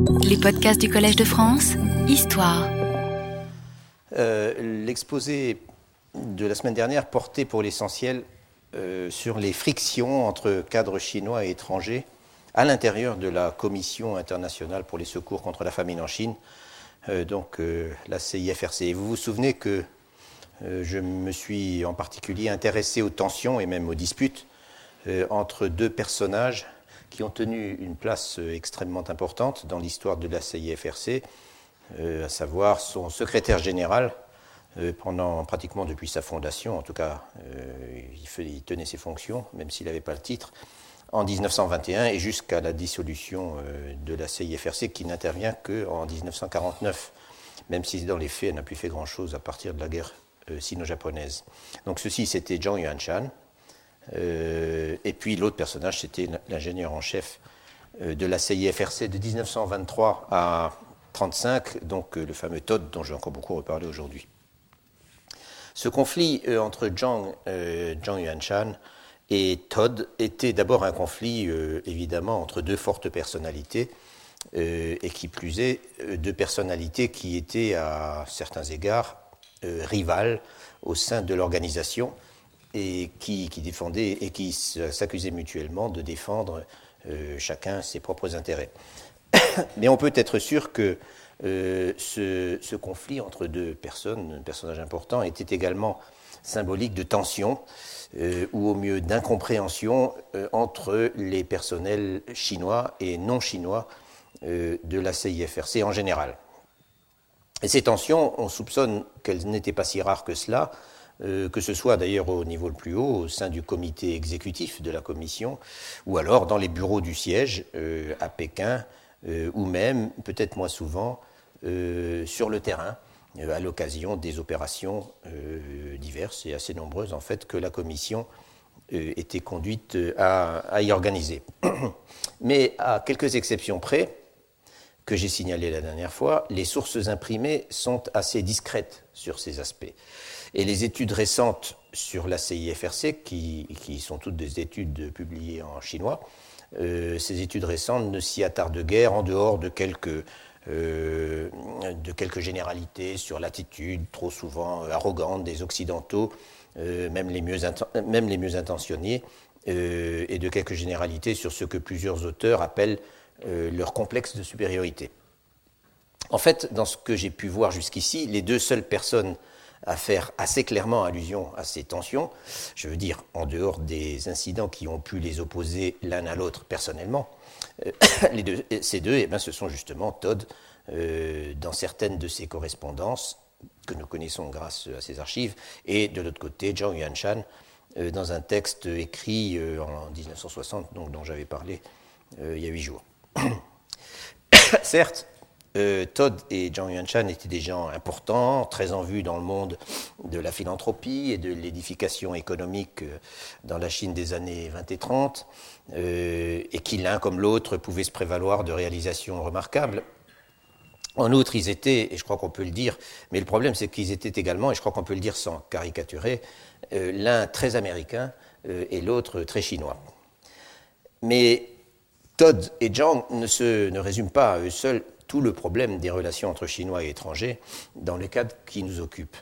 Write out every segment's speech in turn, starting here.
Les podcasts du Collège de France, Histoire. L'exposé de la semaine dernière portait pour l'essentiel sur les frictions entre cadres chinois et étrangers à l'intérieur de la Commission internationale pour les secours contre la famine en Chine, la CIFRC. Et vous vous souvenez que je me suis en particulier intéressé aux tensions et même aux disputes entre deux personnages qui ont tenu une place extrêmement importante dans l'histoire de la CIFRC, à savoir son secrétaire général, pratiquement depuis sa fondation, en tout cas il tenait ses fonctions, même s'il n'avait pas le titre, en 1921 et jusqu'à la dissolution de la CIFRC qui n'intervient qu'en 1949, même si dans les faits elle n'a plus fait grand-chose à partir de la guerre sino-japonaise. Donc ceci, c'était Zhang Yuanshan. Et puis l'autre personnage, c'était l'ingénieur en chef de la CIFRC de 1923 à 1935, donc le fameux Todd dont j'ai encore beaucoup reparlé aujourd'hui. Ce conflit entre Zhang Yuanshan et Todd était d'abord un conflit évidemment entre deux fortes personnalités, et qui plus est, deux personnalités qui étaient à certains égards rivales au sein de l'organisation, et qui défendaient et qui s'accusaient mutuellement de défendre chacun ses propres intérêts. Mais on peut être sûr que ce conflit entre deux personnages importants, était également symbolique de tensions, ou au mieux d'incompréhension entre les personnels chinois et non chinois de la CIFRC en général. Et ces tensions, on soupçonne qu'elles n'étaient pas si rares que cela, que ce soit d'ailleurs au niveau le plus haut, au sein du comité exécutif de la commission, ou alors dans les bureaux du siège à Pékin, ou même, peut-être moins souvent, sur le terrain, à l'occasion des opérations diverses et assez nombreuses en fait que la commission était conduite à y organiser. Mais à quelques exceptions près, que j'ai signalées la dernière fois, les sources imprimées sont assez discrètes sur ces aspects. Et les études récentes sur la CIFRC, qui sont toutes des études publiées en chinois, ces études récentes ne s'y attardent guère en dehors de quelques généralités sur l'attitude trop souvent arrogante des Occidentaux, même les mieux intentionnés, et de quelques généralités sur ce que plusieurs auteurs appellent leur complexe de supériorité. En fait, dans ce que j'ai pu voir jusqu'ici, les deux seules personnes à faire assez clairement allusion à ces tensions, je veux dire en dehors des incidents qui ont pu les opposer l'un à l'autre personnellement, ces deux, ce sont justement Todd, dans certaines de ses correspondances que nous connaissons grâce à ses archives, et de l'autre côté Zhang Yuanshan, dans un texte écrit en 1960, donc, dont j'avais parlé il y a 8 jours. Certes, Todd et Zhang Yuanshan étaient des gens importants, très en vue dans le monde de la philanthropie et de l'édification économique dans la Chine des années 20 et 30, et qui l'un comme l'autre pouvaient se prévaloir de réalisations remarquables. En outre, ils étaient, et je crois qu'on peut le dire, mais le problème c'est qu'ils étaient également, et je crois qu'on peut le dire sans caricaturer, l'un très américain et l'autre très chinois. Mais Todd et Zhang ne résument pas à eux seuls tout le problème des relations entre Chinois et étrangers dans le cadre qui nous occupe,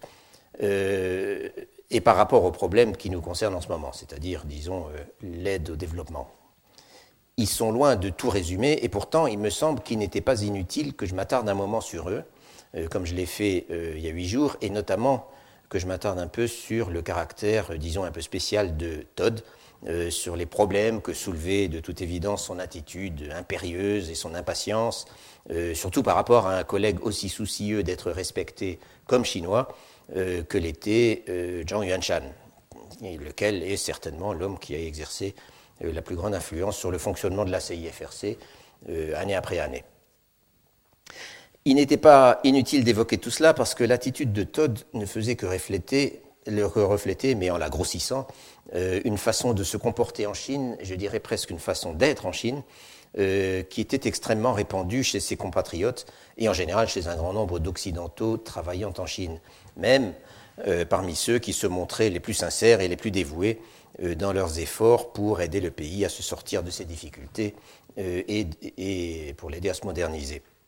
et par rapport au problème qui nous concerne en ce moment, c'est-à-dire, disons, l'aide au développement. Ils sont loin de tout résumer, et pourtant, il me semble qu'il n'était pas inutile que je m'attarde un moment sur eux, comme je l'ai fait il y a 8 jours, et notamment que je m'attarde un peu sur le caractère, disons, un peu spécial de Todd, sur les problèmes que soulevait de toute évidence son attitude impérieuse et son impatience, surtout par rapport à un collègue aussi soucieux d'être respecté comme chinois que l'était Zhang Yuanshan, lequel est certainement l'homme qui a exercé la plus grande influence sur le fonctionnement de la CIFRC année après année. Il n'était pas inutile d'évoquer tout cela parce que l'attitude de Todd ne faisait que refléter, mais en la grossissant, une façon de se comporter en Chine, je dirais presque une façon d'être en Chine, qui était extrêmement répandue chez ses compatriotes et en général chez un grand nombre d'Occidentaux travaillant en Chine, même parmi ceux qui se montraient les plus sincères et les plus dévoués dans leurs efforts pour aider le pays à se sortir de ses difficultés et pour l'aider à se moderniser.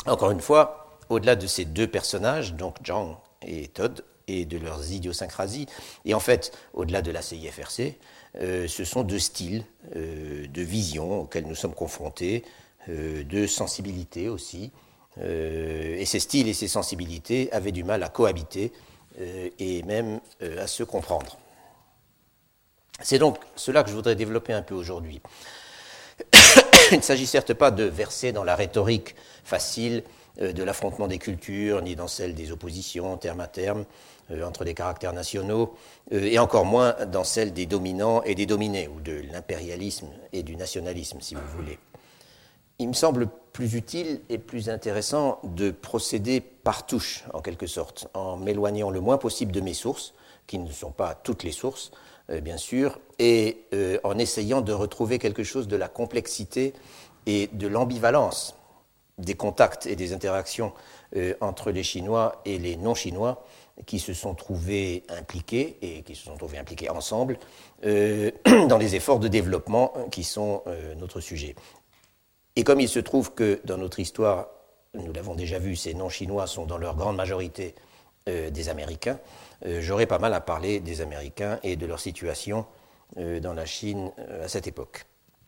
Encore une fois, au-delà de ces deux personnages, donc Zhang et Todd, et de leurs idiosyncrasies, et en fait, au-delà de la CIFRC, ce sont deux styles de vision auxquels nous sommes confrontés, de sensibilité aussi, et ces styles et ces sensibilités avaient du mal à cohabiter et même à se comprendre. C'est donc cela que je voudrais développer un peu aujourd'hui. Il ne s'agit certes pas de verser dans la rhétorique facile de l'affrontement des cultures, ni dans celle des oppositions terme à terme entre les caractères nationaux, et encore moins dans celle des dominants et des dominés, ou de l'impérialisme et du nationalisme, si vous voulez. Il me semble plus utile et plus intéressant de procéder par touche, en quelque sorte, en m'éloignant le moins possible de mes sources, qui ne sont pas toutes les sources, bien sûr, et en essayant de retrouver quelque chose de la complexité et de l'ambivalence des contacts et des interactions entre les Chinois et les non-Chinois qui se sont trouvés impliqués et qui se sont trouvés impliqués ensemble dans les efforts de développement qui sont notre sujet. Et comme il se trouve que dans notre histoire, nous l'avons déjà vu, ces non-Chinois sont dans leur grande majorité des Américains, j'aurais pas mal à parler des Américains et de leur situation dans la Chine à cette époque.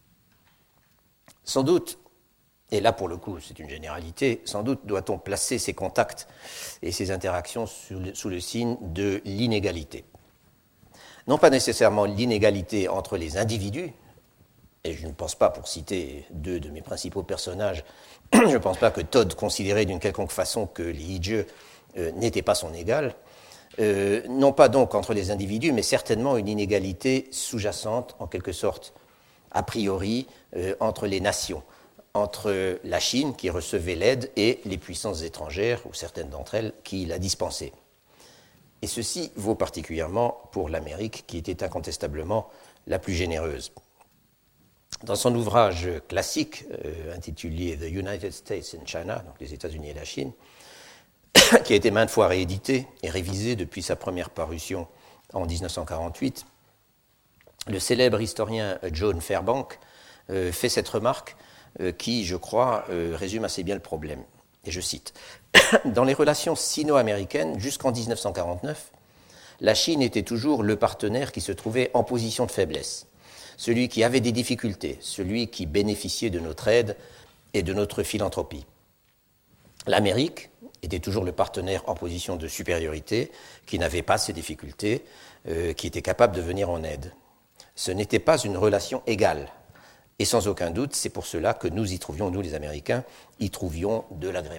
Sans doute, et là pour le coup c'est une généralité, sans doute doit-on placer ces contacts et ces interactions sous le signe de l'inégalité. Non pas nécessairement l'inégalité entre les individus, et je ne pense pas, pour citer deux de mes principaux personnages, je ne pense pas que Todd considérait d'une quelconque façon que Li Jie n'était pas son égal, non pas donc entre les individus, mais certainement une inégalité sous-jacente, en quelque sorte, a priori, entre les nations, entre la Chine, qui recevait l'aide, et les puissances étrangères, ou certaines d'entre elles, qui la dispensaient. Et ceci vaut particulièrement pour l'Amérique, qui était incontestablement la plus généreuse. Dans son ouvrage classique, intitulé The United States and China, donc les États-Unis et la Chine, qui a été maintes fois réédité et révisé depuis sa première parution en 1948, le célèbre historien John Fairbank fait cette remarque qui, je crois, résume assez bien le problème. Et je cite, « Dans les relations sino-américaines, jusqu'en 1949, la Chine était toujours le partenaire qui se trouvait en position de faiblesse, celui qui avait des difficultés, celui qui bénéficiait de notre aide et de notre philanthropie. L'Amérique était toujours le partenaire en position de supériorité, qui n'avait pas ces difficultés, qui était capable de venir en aide. Ce n'était pas une relation égale. Et sans aucun doute, c'est pour cela que nous y trouvions, nous les Américains, y trouvions de l'agrément. »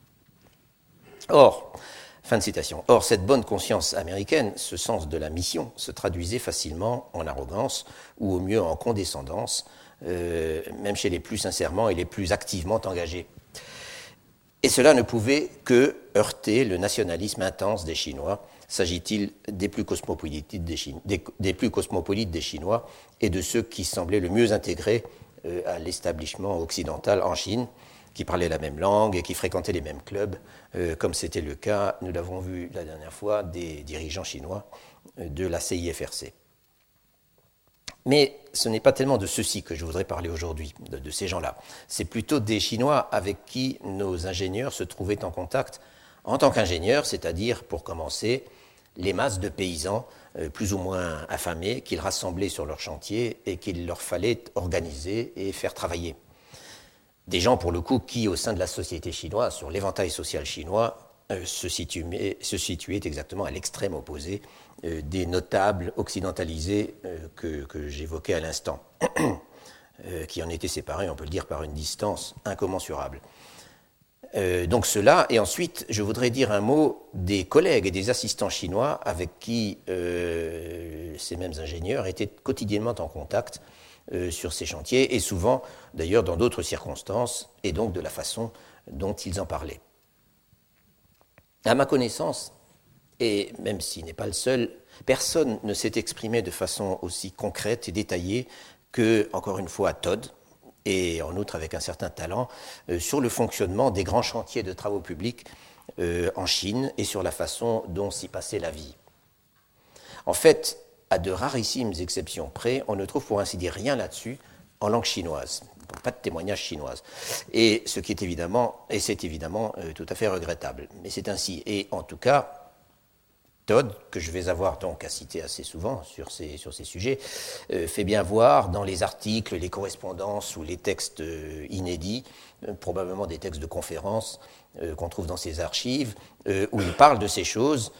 Or, fin de citation, or cette bonne conscience américaine, ce sens de la mission, se traduisait facilement en arrogance ou au mieux en condescendance, même chez les plus sincèrement et les plus activement engagés. Et cela ne pouvait que heurter le nationalisme intense des Chinois, s'agit-il des plus cosmopolites des Chinois et de ceux qui semblaient le mieux intégrés à l'établissement occidental en Chine, qui parlaient la même langue et qui fréquentaient les mêmes clubs, comme c'était le cas, nous l'avons vu la dernière fois, des dirigeants chinois de la CIFRC. Mais ce n'est pas tellement de ceux-ci que je voudrais parler aujourd'hui, de ces gens-là. C'est plutôt des Chinois avec qui nos ingénieurs se trouvaient en contact en tant qu'ingénieurs, c'est-à-dire, pour commencer, les masses de paysans plus ou moins affamés qu'ils rassemblaient sur leur chantier et qu'il leur fallait organiser et faire travailler. Des gens, pour le coup, qui, au sein de la société chinoise, sur l'éventail social chinois, se situaient exactement à l'extrême opposé des notables occidentalisés que j'évoquais à l'instant, qui en étaient séparés, on peut le dire, par une distance incommensurable. Donc cela, et ensuite, je voudrais dire un mot des collègues et des assistants chinois avec qui ces mêmes ingénieurs étaient quotidiennement en contact sur ces chantiers, et souvent, d'ailleurs, dans d'autres circonstances, et donc de la façon dont ils en parlaient. À ma connaissance, et même s'il n'est pas le seul, personne ne s'est exprimé de façon aussi concrète et détaillée que, encore une fois, Todd, et en outre avec un certain talent, sur le fonctionnement des grands chantiers de travaux publics en Chine et sur la façon dont s'y passait la vie. En fait, à de rarissimes exceptions près, on ne trouve pour ainsi dire rien là-dessus en langue chinoise. pas de témoignages chinoises. Et c'est évidemment tout à fait regrettable. Mais c'est ainsi. Et en tout cas, Todd, que je vais avoir donc à citer assez souvent sur ces sujets, fait bien voir dans les articles, les correspondances ou les textes inédits, probablement des textes de conférences qu'on trouve dans ses archives, où il parle de ces choses,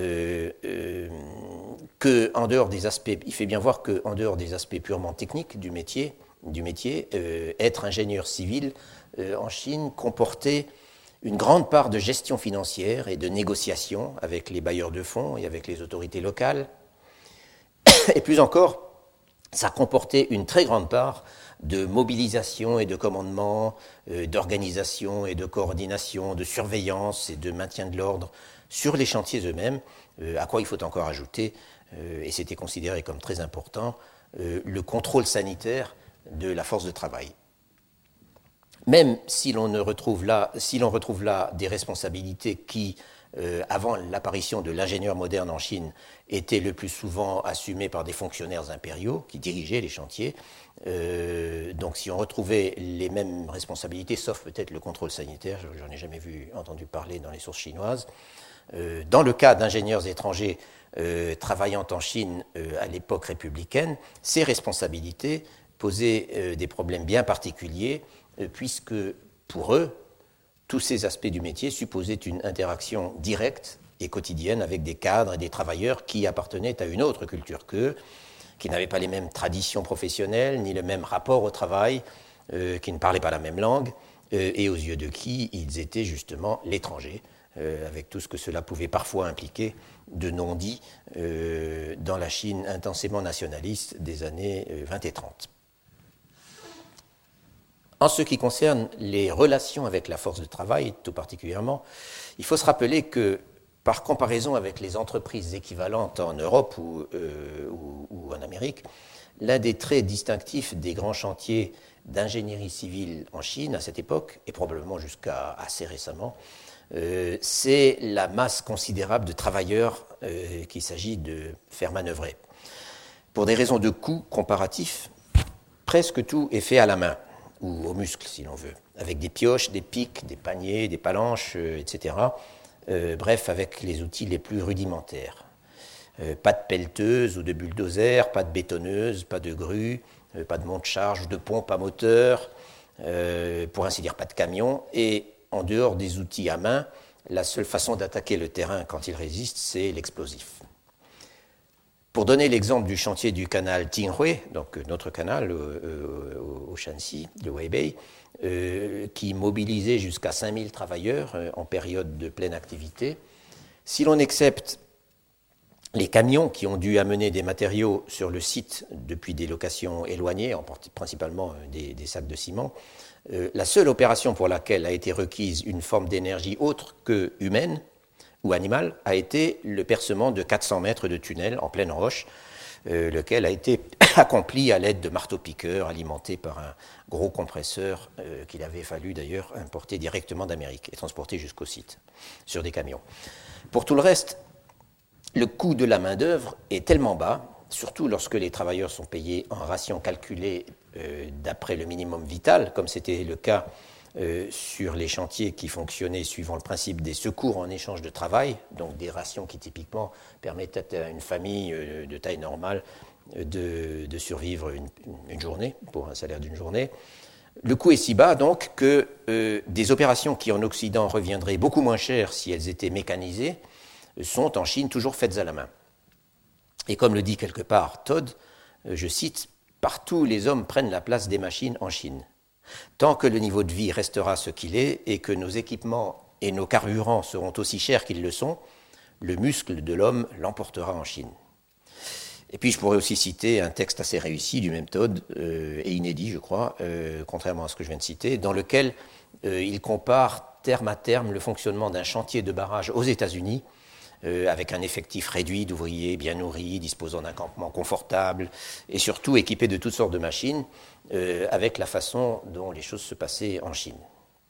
qu'en dehors des aspects, il fait bien voir qu'en dehors des aspects purement techniques du métier, être ingénieur civil en Chine comportait une grande part de gestion financière et de négociation avec les bailleurs de fonds et avec les autorités locales. Et plus encore, ça comportait une très grande part de mobilisation et de commandement, d'organisation et de coordination, de surveillance et de maintien de l'ordre sur les chantiers eux-mêmes, à quoi il faut encore ajouter, et c'était considéré comme très important, le contrôle sanitaire de la force de travail. Même si l'on retrouve là des responsabilités qui, avant l'apparition de l'ingénieur moderne en Chine, étaient le plus souvent assumées par des fonctionnaires impériaux qui dirigeaient les chantiers. Donc si on retrouvait les mêmes responsabilités, sauf peut-être le contrôle sanitaire, j'en ai jamais entendu parler dans les sources chinoises. Dans le cas d'ingénieurs étrangers travaillant en Chine à l'époque républicaine, ces responsabilités posaient des problèmes bien particuliers, puisque pour eux, tous ces aspects du métier supposaient une interaction directe et quotidienne avec des cadres et des travailleurs qui appartenaient à une autre culture qu'eux, qui n'avaient pas les mêmes traditions professionnelles, ni le même rapport au travail, qui ne parlaient pas la même langue, et aux yeux de qui ils étaient justement l'étranger, avec tout ce que cela pouvait parfois impliquer de non-dits dans la Chine intensément nationaliste des années 20 et 30. En ce qui concerne les relations avec la force de travail, tout particulièrement, il faut se rappeler que, par comparaison avec les entreprises équivalentes en Europe ou en Amérique, l'un des traits distinctifs des grands chantiers d'ingénierie civile en Chine à cette époque, et probablement jusqu'à assez récemment, c'est la masse considérable de travailleurs qu'il s'agit de faire manœuvrer. Pour des raisons de coût comparatif, presque tout est fait à la main, ou aux muscles si l'on veut, avec des pioches, des pics, des paniers, des palanches, etc. Bref, avec les outils les plus rudimentaires. Pas de pelleteuse ou de bulldozer, pas de bétonneuse, pas de grue, pas de monte-charge, de pompe à moteur, pour ainsi dire pas de camion, et en dehors des outils à main, la seule façon d'attaquer le terrain quand il résiste, c'est l'explosif. Pour donner l'exemple du chantier du canal Tinghui, donc notre canal au Shanxi, le Weibei, qui mobilisait jusqu'à 5000 travailleurs en période de pleine activité, si l'on accepte les camions qui ont dû amener des matériaux sur le site depuis des locations éloignées, principalement des sacs de ciment, la seule opération pour laquelle a été requise une forme d'énergie autre que humaine ou animale a été le percement de 400 mètres de tunnel en pleine roche, lequel a été accompli à l'aide de marteaux-piqueurs alimentés par un gros compresseur qu'il avait fallu d'ailleurs importer directement d'Amérique et transporter jusqu'au site sur des camions. Pour tout le reste, le coût de la main-d'œuvre est tellement bas, surtout lorsque les travailleurs sont payés en rations calculées d'après le minimum vital, comme c'était le cas sur les chantiers qui fonctionnaient suivant le principe des secours en échange de travail, donc des rations qui typiquement permettaient à une famille de taille normale de survivre une journée, pour un salaire d'une journée. Le coût est si bas donc que des opérations qui en Occident reviendraient beaucoup moins chères si elles étaient mécanisées sont en Chine toujours faites à la main. Et comme le dit quelque part Todd, je cite, « Partout les hommes prennent la place des machines en Chine. Tant que le niveau de vie restera ce qu'il est et que nos équipements et nos carburants seront aussi chers qu'ils le sont, le muscle de l'homme l'emportera en Chine. » Et puis je pourrais aussi citer un texte assez réussi du même Todd, et inédit je crois, contrairement à ce que je viens de citer, dans lequel il compare terme à terme le fonctionnement d'un chantier de barrage aux États-Unis, avec un effectif réduit d'ouvriers bien nourris, disposant d'un campement confortable et surtout équipés de toutes sortes de machines, avec la façon dont les choses se passaient en Chine.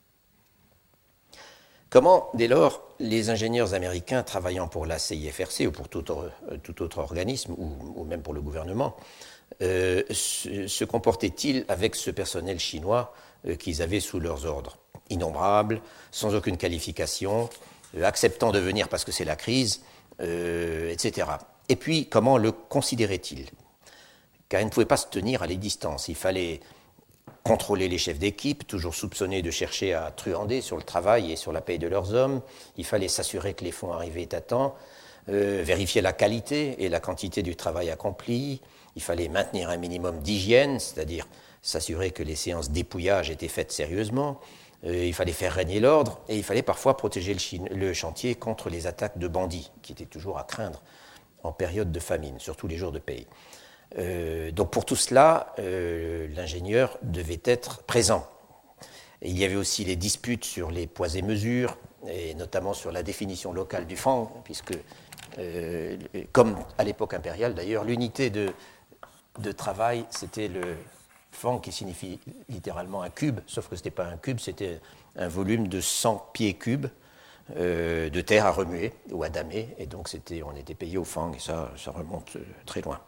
Comment, dès lors, les ingénieurs américains travaillant pour la CIFRC ou pour tout autre organisme, ou même pour le gouvernement, se comportaient-ils avec ce personnel chinois qu'ils avaient sous leurs ordres? Innombrables, sans aucune qualification, acceptant de venir parce que c'est la crise, etc. Et puis, comment le considéraient-ils? Car ils ne pouvaient pas se tenir à l'édistance. Il fallait contrôler les chefs d'équipe, toujours soupçonnés de chercher à truander sur le travail et sur la paye de leurs hommes. Il fallait s'assurer que les fonds arrivaient à temps, vérifier la qualité et la quantité du travail accompli. Il fallait maintenir un minimum d'hygiène, c'est-à-dire s'assurer que les séances d'épouillage étaient faites sérieusement. Il fallait faire régner l'ordre et il fallait parfois protéger le chantier contre les attaques de bandits, qui étaient toujours à craindre en période de famine, surtout les jours de paye. Donc pour tout cela, l'ingénieur devait être présent. Et il y avait aussi les disputes sur les poids et mesures, et notamment sur la définition locale du franc, puisque, comme à l'époque impériale d'ailleurs, l'unité de travail, c'était le franc qui signifie littéralement un cube, sauf que ce n'était pas un cube, c'était un volume de 100 pieds cubes de terre à remuer ou à damer, et donc on était payé au franc, et ça remonte très loin.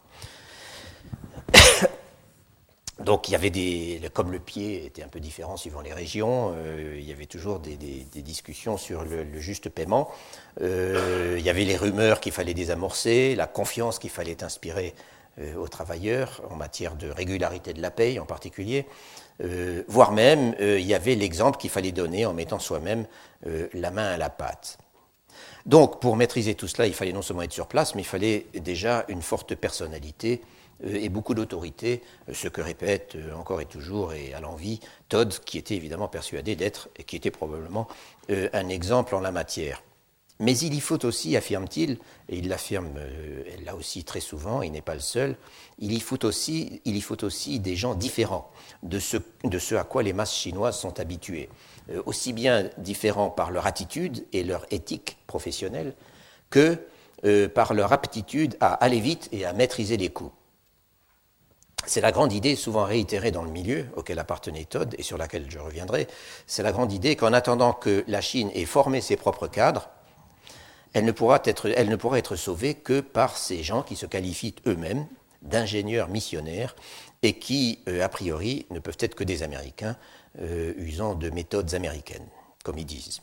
Donc il y avait comme le pied était un peu différent suivant les régions, il y avait toujours des discussions sur le juste paiement. Il y avait les rumeurs qu'il fallait désamorcer, la confiance qu'il fallait inspirer aux travailleurs en matière de régularité de la paye en particulier, voire même il y avait l'exemple qu'il fallait donner en mettant soi-même la main à la pâte. Donc pour maîtriser tout cela, il fallait non seulement être sur place, mais il fallait déjà une forte personnalité et beaucoup d'autorité, ce que répète encore et toujours et à l'envi Todd, qui était évidemment persuadé d'être, et qui était probablement un exemple en la matière. Mais il y faut aussi, affirme-t-il, et il l'affirme là aussi très souvent, il n'est pas le seul, il y faut aussi des gens différents de ce à quoi les masses chinoises sont habituées, aussi bien différents par leur attitude et leur éthique professionnelle que par leur aptitude à aller vite et à maîtriser les coûts. C'est la grande idée, souvent réitérée dans le milieu auquel appartenait Todd et sur laquelle je reviendrai, c'est la grande idée qu'en attendant que la Chine ait formé ses propres cadres, elle ne pourra être sauvée que par ces gens qui se qualifient eux-mêmes d'ingénieurs missionnaires et qui, a priori, ne peuvent être que des Américains usant de méthodes américaines, comme ils disent.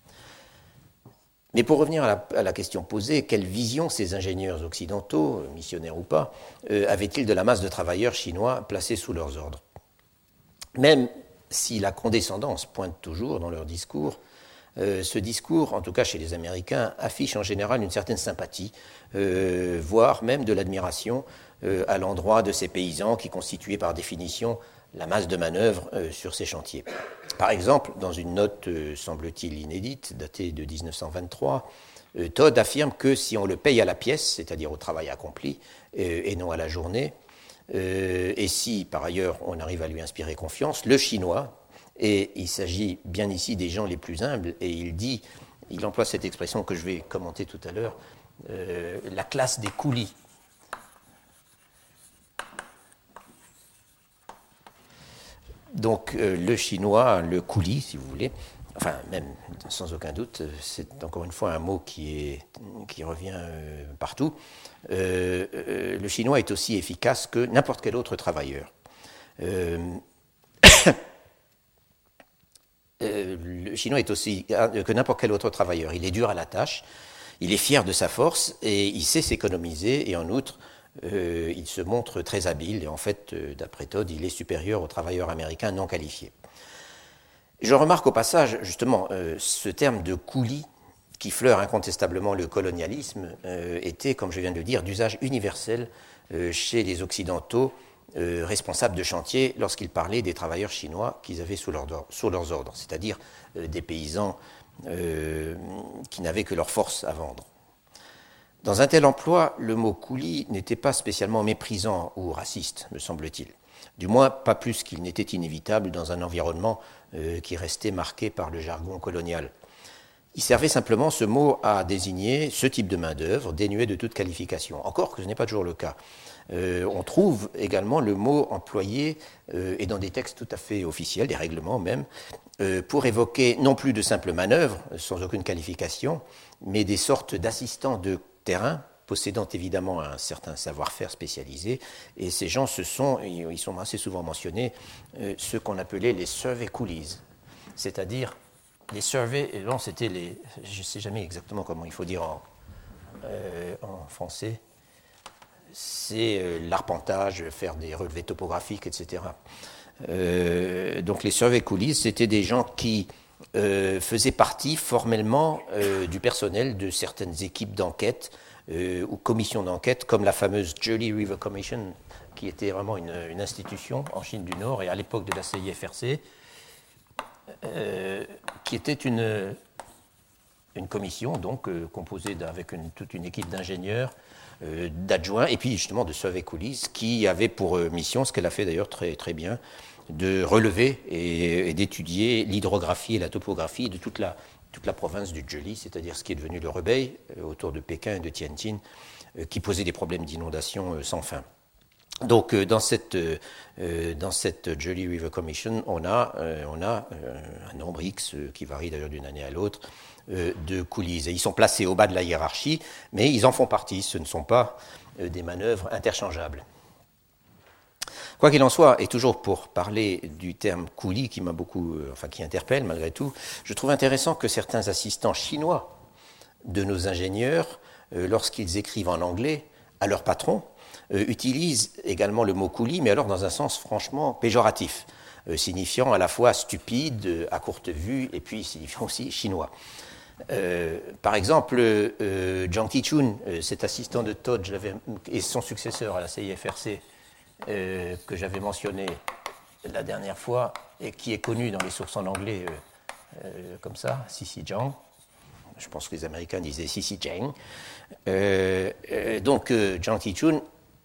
Mais pour revenir à la question posée, quelle vision ces ingénieurs occidentaux, missionnaires ou pas, avaient-ils de la masse de travailleurs chinois placés sous leurs ordres? Même si la condescendance pointe toujours dans leur discours, ce discours, en tout cas chez les Américains, affiche en général une certaine sympathie, voire même de l'admiration à l'endroit de ces paysans qui constituaient par définition la masse de manœuvre sur ces chantiers. Par exemple, dans une note, semble-t-il inédite, datée de 1923, Todd affirme que si on le paye à la pièce, c'est-à-dire au travail accompli, et non à la journée, et si par ailleurs on arrive à lui inspirer confiance, le Chinois, et il s'agit bien ici des gens les plus humbles, et il emploie cette expression que je vais commenter tout à l'heure, la classe des coulis. Donc le Chinois, le coulis, si vous voulez, enfin même sans aucun doute, c'est encore une fois un mot qui revient partout. Le Chinois est aussi efficace que n'importe quel autre travailleur. Le Chinois est aussi que n'importe quel autre travailleur. Il est dur à la tâche, il est fier de sa force et il sait s'économiser et en outre, il se montre très habile et en fait, d'après Todd, il est supérieur aux travailleurs américains non qualifiés. Je remarque au passage, justement, ce terme de coulis qui fleure incontestablement le colonialisme était, comme je viens de le dire, d'usage universel chez les Occidentaux responsables de chantier lorsqu'ils parlaient des travailleurs chinois qu'ils avaient sous leurs ordres, c'est-à-dire des paysans qui n'avaient que leur force à vendre. Dans un tel emploi, le mot coulis n'était pas spécialement méprisant ou raciste, me semble-t-il. Du moins, pas plus qu'il n'était inévitable dans un environnement qui restait marqué par le jargon colonial. Il servait simplement ce mot à désigner ce type de main-d'œuvre dénué de toute qualification. Encore que ce n'est pas toujours le cas. On trouve également le mot employé, et dans des textes tout à fait officiels, des règlements même, pour évoquer non plus de simples manœuvres, sans aucune qualification, mais des sortes d'assistants de terrain, possédant évidemment un certain savoir-faire spécialisé. Et ces gens, ils sont assez souvent mentionnés, ceux qu'on appelait les survey coolies, c'est-à-dire les surveys, non, c'était je ne sais jamais exactement comment il faut dire en français, c'est l'arpentage, faire des relevés topographiques, etc. Donc les survey coolies, c'était des gens qui faisaient partie formellement du personnel de certaines équipes d'enquête ou commissions d'enquête, comme la fameuse Joli River Commission, qui était vraiment une institution en Chine du Nord et à l'époque de la CIFRC, qui était une commission donc composée avec toute une équipe d'ingénieurs, d'adjoints et puis justement de survey coolies qui avait pour mission, ce qu'elle a fait d'ailleurs très, très bien, de relever et d'étudier l'hydrographie et la topographie de toute la province du Zhejiang, c'est-à-dire ce qui est devenu le Hebei autour de Pékin et de Tianjin, qui posait des problèmes d'inondation sans fin. Donc dans cette Joli River Commission, on a un nombre X qui varie d'ailleurs d'une année à l'autre de coolies. Et ils sont placés au bas de la hiérarchie, mais ils en font partie. Ce ne sont pas des manœuvres interchangeables. Quoi qu'il en soit, et toujours pour parler du terme coolie qui m'a beaucoup, qui interpelle malgré tout, je trouve intéressant que certains assistants chinois de nos ingénieurs, lorsqu'ils écrivent en anglais à leur patron, utilisent également le mot coolie, mais alors dans un sens franchement péjoratif, signifiant à la fois stupide, à courte vue, et puis signifiant aussi chinois. Par exemple, Zhang Tichun, cet assistant de Todd et son successeur à la CIFRC, que j'avais mentionné la dernière fois, et qui est connu dans les sources en anglais comme ça, Sisi Zhang. Je pense que les Américains disaient Sisi Zhang. Donc, Zhang Tichun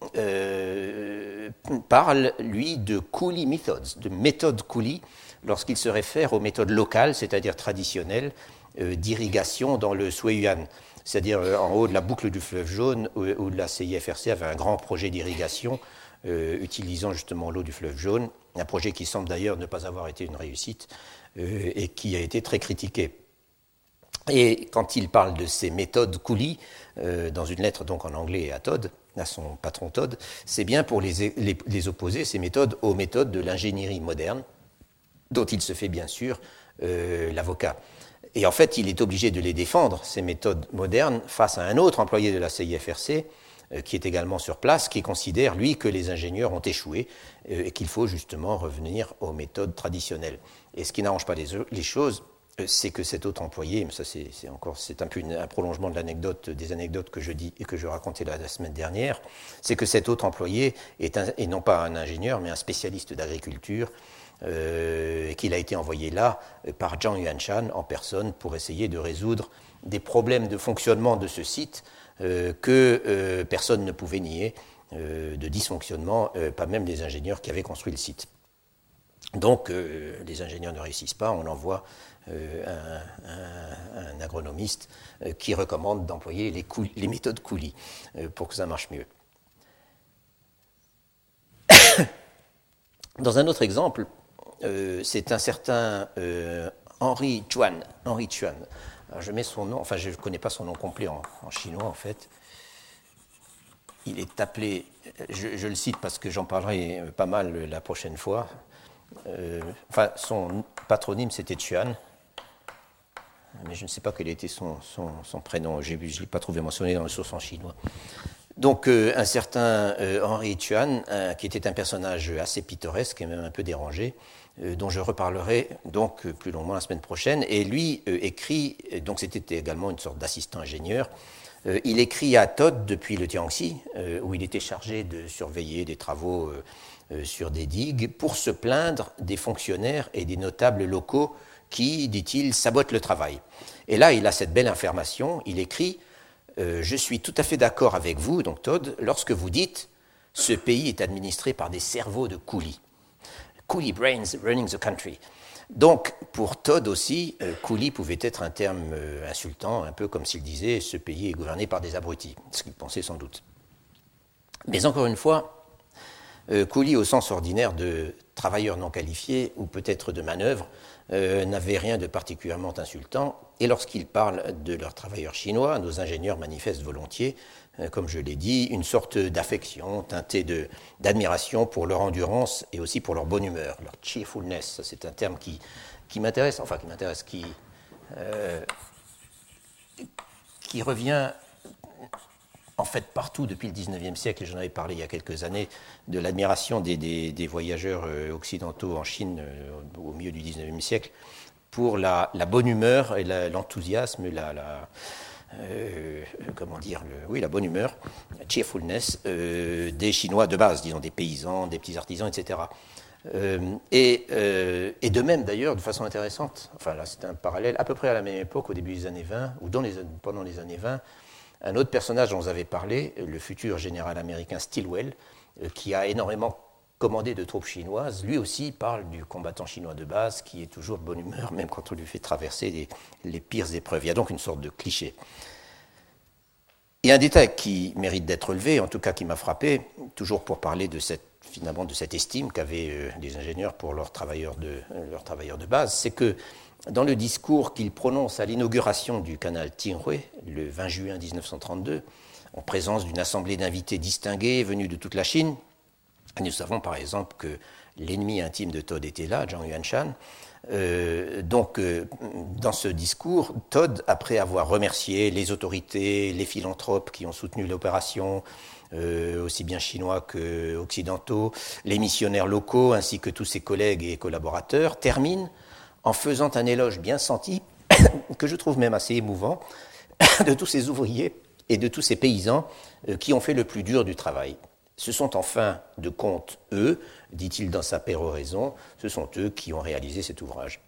parle, lui, de coolie methods, de méthodes coolie, lorsqu'il se réfère aux méthodes locales, c'est-à-dire traditionnelles, d'irrigation dans le Suiyuan, c'est-à-dire en haut de la boucle du fleuve Jaune, où la CIFRC avait un grand projet d'irrigation utilisant justement l'eau du fleuve Jaune, un projet qui semble d'ailleurs ne pas avoir été une réussite et qui a été très critiqué. Et quand il parle de ces méthodes coolie, dans une lettre donc en anglais à Todd, à son patron Todd, c'est bien pour les opposer, ces méthodes, aux méthodes de l'ingénierie moderne, dont il se fait bien sûr l'avocat. Et en fait, il est obligé de les défendre, ces méthodes modernes, face à un autre employé de la CIFRC, qui est également sur place, qui considère, lui, que les ingénieurs ont échoué et qu'il faut justement revenir aux méthodes traditionnelles. Et ce qui n'arrange pas les choses, c'est que cet autre employé, mais ça c'est un peu un prolongement de des anecdotes que je dis et que je racontais la semaine dernière, c'est que cet autre employé est non pas un ingénieur, mais un spécialiste d'agriculture, qu'il a été envoyé là par Zhang Yuanshan en personne pour essayer de résoudre des problèmes de fonctionnement de ce site que personne ne pouvait nier, de dysfonctionnement, pas même les ingénieurs qui avaient construit le site. Donc les ingénieurs ne réussissent pas, on envoie un agronomiste qui recommande d'employer les méthodes coolie pour que ça marche mieux. Dans un autre exemple, c'est un certain Henry Chuan. Alors je mets son nom, je ne connais pas son nom complet en chinois en fait. Il est appelé, je le cite parce que j'en parlerai pas mal la prochaine fois. Son patronyme c'était Chuan, mais je ne sais pas quel était son prénom. Je ne l'ai pas trouvé mentionné dans les sources en chinois. Donc un certain Henry Chuan, qui était un personnage assez pittoresque et même un peu dérangé, dont je reparlerai donc plus longuement la semaine prochaine. Et lui écrit, donc c'était également une sorte d'assistant ingénieur, il écrit à Todd depuis le Jiangxi, où il était chargé de surveiller des travaux sur des digues, pour se plaindre des fonctionnaires et des notables locaux qui, dit-il, sabotent le travail. Et là, il a cette belle information, il écrit « Je suis tout à fait d'accord avec vous, donc Todd, lorsque vous dites « ce pays est administré par des cerveaux de coolies ». Coolie brains running the country. Donc, pour Todd aussi, coolie pouvait être un terme insultant, un peu comme s'il disait « ce pays est gouverné par des abrutis », ce qu'il pensait sans doute. Mais encore une fois, Coolies au sens ordinaire de travailleurs non qualifiés ou peut-être de manœuvre n'avaient rien de particulièrement insultant, et lorsqu'ils parlent de leurs travailleurs chinois, nos ingénieurs manifestent volontiers, comme je l'ai dit, une sorte d'affection teintée d'admiration pour leur endurance et aussi pour leur bonne humeur, leur cheerfulness. C'est un terme qui m'intéresse, qui revient en fait partout depuis le XIXe siècle, et j'en avais parlé il y a quelques années, de l'admiration des voyageurs occidentaux en Chine au milieu du XIXe siècle pour la bonne humeur et l'enthousiasme, la bonne humeur, cheerfulness des Chinois de base, disons des paysans, des petits artisans, etc. Et de même d'ailleurs, de façon intéressante, enfin là c'est un parallèle, à peu près à la même époque, au début des années 20, ou pendant les années 20, un autre personnage dont vous avez parlé, le futur général américain Stilwell, qui a énormément commandé de troupes chinoises, lui aussi parle du combattant chinois de base qui est toujours de bonne humeur, même quand on lui fait traverser les pires épreuves. Il y a donc une sorte de cliché. Et un détail qui mérite d'être relevé, en tout cas qui m'a frappé, toujours pour parler de cette estime qu'avaient les ingénieurs pour leurs travailleurs de base, c'est que dans le discours qu'il prononce à l'inauguration du canal Tinghui, le 20 juin 1932, en présence d'une assemblée d'invités distingués venus de toute la Chine, nous savons par exemple que l'ennemi intime de Todd était là, Zhang Yuanshan. Dans ce discours, Todd, après avoir remercié les autorités, les philanthropes qui ont soutenu l'opération, aussi bien chinois qu'occidentaux, les missionnaires locaux ainsi que tous ses collègues et collaborateurs, termine en faisant un éloge bien senti, que je trouve même assez émouvant, de tous ces ouvriers et de tous ces paysans qui ont fait le plus dur du travail. Ce sont en fin de compte eux, dit-il dans sa péroraison, ce sont eux qui ont réalisé cet ouvrage.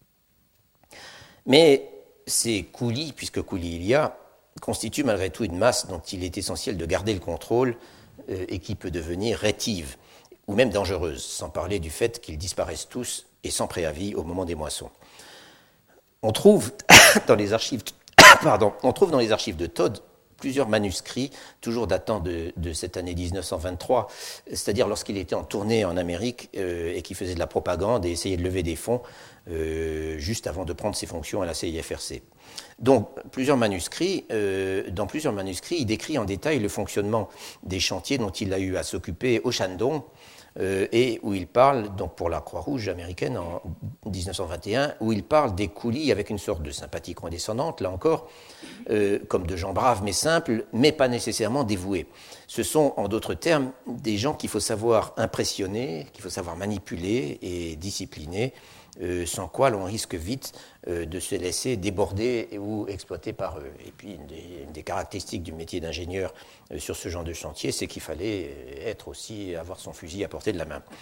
Mais ces coolies, puisque coolies il y a, constituent malgré tout une masse dont il est essentiel de garder le contrôle et qui peut devenir rétive ou même dangereuse, sans parler du fait qu'ils disparaissent tous et sans préavis au moment des moissons. On trouve dans les archives de Todd plusieurs manuscrits, toujours datant de cette année 1923, c'est-à-dire lorsqu'il était en tournée en Amérique et qu'il faisait de la propagande et essayait de lever des fonds juste avant de prendre ses fonctions à la CIFRC. Donc, dans plusieurs manuscrits, il décrit en détail le fonctionnement des chantiers dont il a eu à s'occuper au Shandong, et où il parle, donc pour la Croix-Rouge américaine en 1921, où il parle des coolies avec une sorte de sympathie condescendante, là encore, comme de gens braves mais simples, mais pas nécessairement dévoués. Ce sont, en d'autres termes, des gens qu'il faut savoir impressionner, qu'il faut savoir manipuler et discipliner, sans quoi l'on risque vite de se laisser déborder ou exploiter par eux. Et puis, une des caractéristiques du métier d'ingénieur sur ce genre de chantier, c'est qu'il fallait avoir son fusil à portée de la main.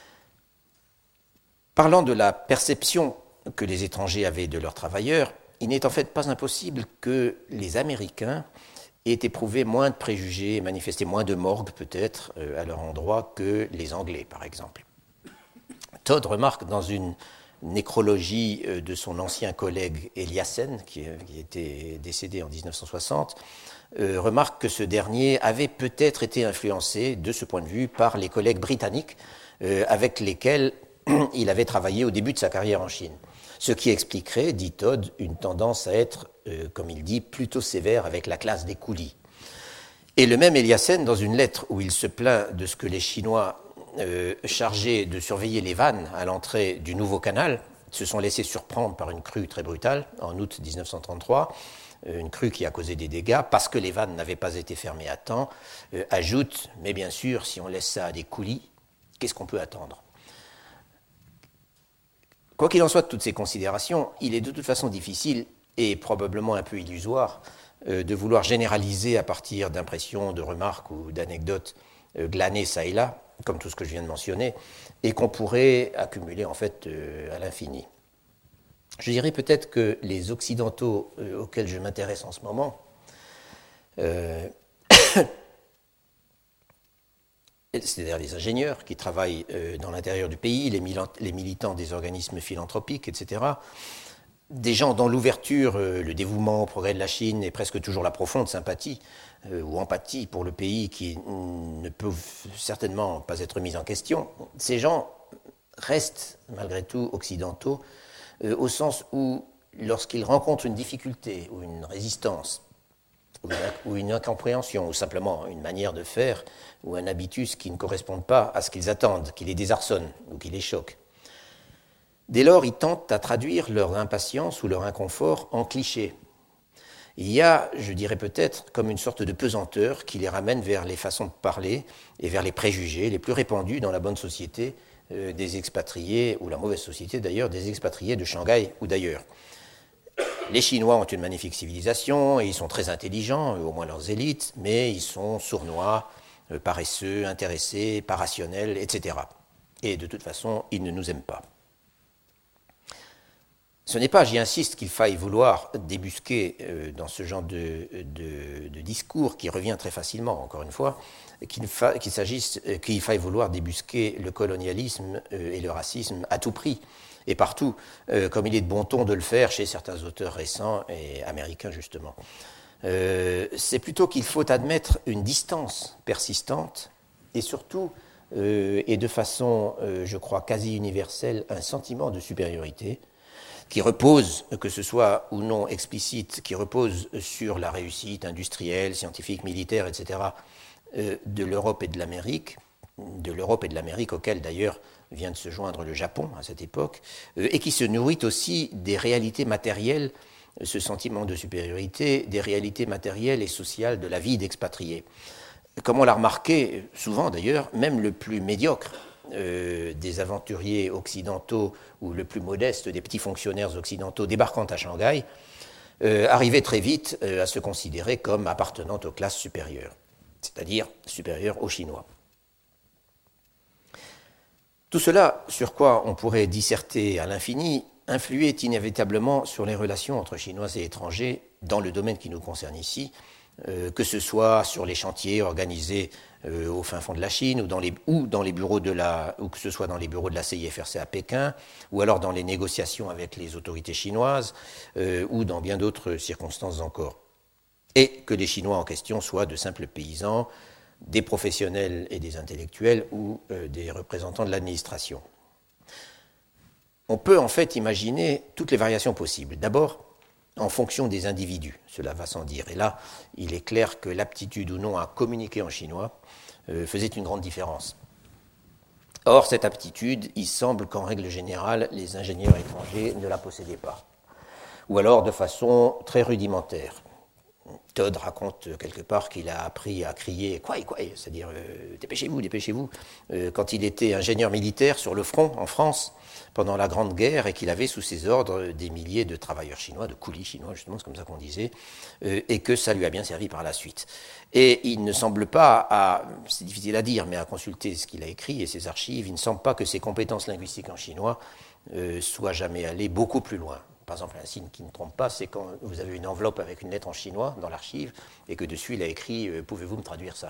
Parlant de la perception que les étrangers avaient de leurs travailleurs, il n'est en fait pas impossible que les Américains aient éprouvé moins de préjugés et manifesté moins de morgue, peut-être, à leur endroit que les Anglais, par exemple. Todd remarque dans une nécrologie de son ancien collègue Eliassen, qui était décédé en 1960, remarque que ce dernier avait peut-être été influencé, de ce point de vue, par les collègues britanniques avec lesquels il avait travaillé au début de sa carrière en Chine. Ce qui expliquerait, dit Todd, une tendance à être, comme il dit, plutôt sévère avec la classe des coolies. Et le même Eliassen, dans une lettre où il se plaint de ce que les Chinois chargés de surveiller les vannes à l'entrée du nouveau canal se sont laissés surprendre par une crue très brutale en août 1933, une crue qui a causé des dégâts parce que les vannes n'avaient pas été fermées à temps, ajoute, mais bien sûr, si on laisse ça à des coolies, qu'est-ce qu'on peut attendre ? Quoi qu'il en soit de toutes ces considérations, il est de toute façon difficile et probablement un peu illusoire de vouloir généraliser à partir d'impressions, de remarques ou d'anecdotes glanées ça et là, comme tout ce que je viens de mentionner, et qu'on pourrait accumuler en fait à l'infini. Je dirais peut-être que les Occidentaux auxquels je m'intéresse en ce moment, c'est-à-dire les ingénieurs qui travaillent dans l'intérieur du pays, les militants des organismes philanthropiques, etc., des gens dont l'ouverture, le dévouement au progrès de la Chine est presque toujours la profonde sympathie ou empathie pour le pays qui ne peuvent certainement pas être mis en question, ces gens restent malgré tout occidentaux au sens où lorsqu'ils rencontrent une difficulté ou une résistance ou une incompréhension ou simplement une manière de faire ou un habitus qui ne correspondent pas à ce qu'ils attendent, qui les désarçonne ou qui les choque, dès lors, ils tentent à traduire leur impatience ou leur inconfort en clichés. Il y a, je dirais peut-être, comme une sorte de pesanteur qui les ramène vers les façons de parler et vers les préjugés les plus répandus dans la bonne société des expatriés, ou la mauvaise société d'ailleurs, des expatriés de Shanghai ou d'ailleurs. Les Chinois ont une magnifique civilisation et ils sont très intelligents, au moins leurs élites, mais ils sont sournois, paresseux, intéressés, pas rationnels, etc. Et de toute façon, ils ne nous aiment pas. Ce n'est pas, j'y insiste, qu'il faille vouloir débusquer dans ce genre de discours qui revient très facilement, encore une fois, qu'il faille vouloir débusquer le colonialisme et le racisme à tout prix et partout, comme il est de bon ton de le faire chez certains auteurs récents et américains justement. C'est plutôt qu'il faut admettre une distance persistante et surtout, et de façon, je crois, quasi universelle, un sentiment de supériorité qui repose, que ce soit ou non explicite, qui repose sur la réussite industrielle, scientifique, militaire, etc., de l'Europe et de l'Amérique auquel d'ailleurs vient de se joindre le Japon à cette époque, et qui se nourrit aussi des réalités matérielles, ce sentiment de supériorité, des réalités matérielles et sociales de la vie d'expatriés. Comme on l'a remarqué souvent d'ailleurs, même le plus médiocre des aventuriers occidentaux ou le plus modeste des petits fonctionnaires occidentaux débarquant à Shanghai arrivait très vite à se considérer comme appartenant aux classes supérieures, c'est-à-dire supérieures aux Chinois. Tout cela, sur quoi on pourrait disserter à l'infini, influait inévitablement sur les relations entre Chinois et étrangers dans le domaine qui nous concerne ici, que ce soit sur les chantiers organisés au fin fond de la Chine ou que ce soit dans les bureaux de la CIFRC à Pékin, ou alors dans les négociations avec les autorités chinoises, ou dans bien d'autres circonstances encore. Et que les Chinois en question soient de simples paysans, des professionnels et des intellectuels ou des représentants de l'administration. On peut en fait imaginer toutes les variations possibles. D'abord, en fonction des individus, cela va sans dire. Et là, il est clair que l'aptitude ou non à communiquer en chinois faisait une grande différence. Or, cette aptitude, il semble qu'en règle générale, les ingénieurs étrangers ne la possédaient pas. Ou alors de façon très rudimentaire. Todd raconte quelque part qu'il a appris à crier « Kwai, kwai », c'est-à-dire dépêchez-vous, dépêchez-vous », quand il était ingénieur militaire sur le front en France pendant la Grande Guerre et qu'il avait sous ses ordres des milliers de travailleurs chinois, de coulis chinois, justement, c'est comme ça qu'on disait, et que ça lui a bien servi par la suite. Et il ne semble pas, c'est difficile à dire, mais à consulter ce qu'il a écrit et ses archives, il ne semble pas que ses compétences linguistiques en chinois soient jamais allées beaucoup plus loin. Par exemple, un signe qui ne trompe pas, c'est quand vous avez une enveloppe avec une lettre en chinois dans l'archive et que dessus il a écrit « Pouvez-vous me traduire ça ?»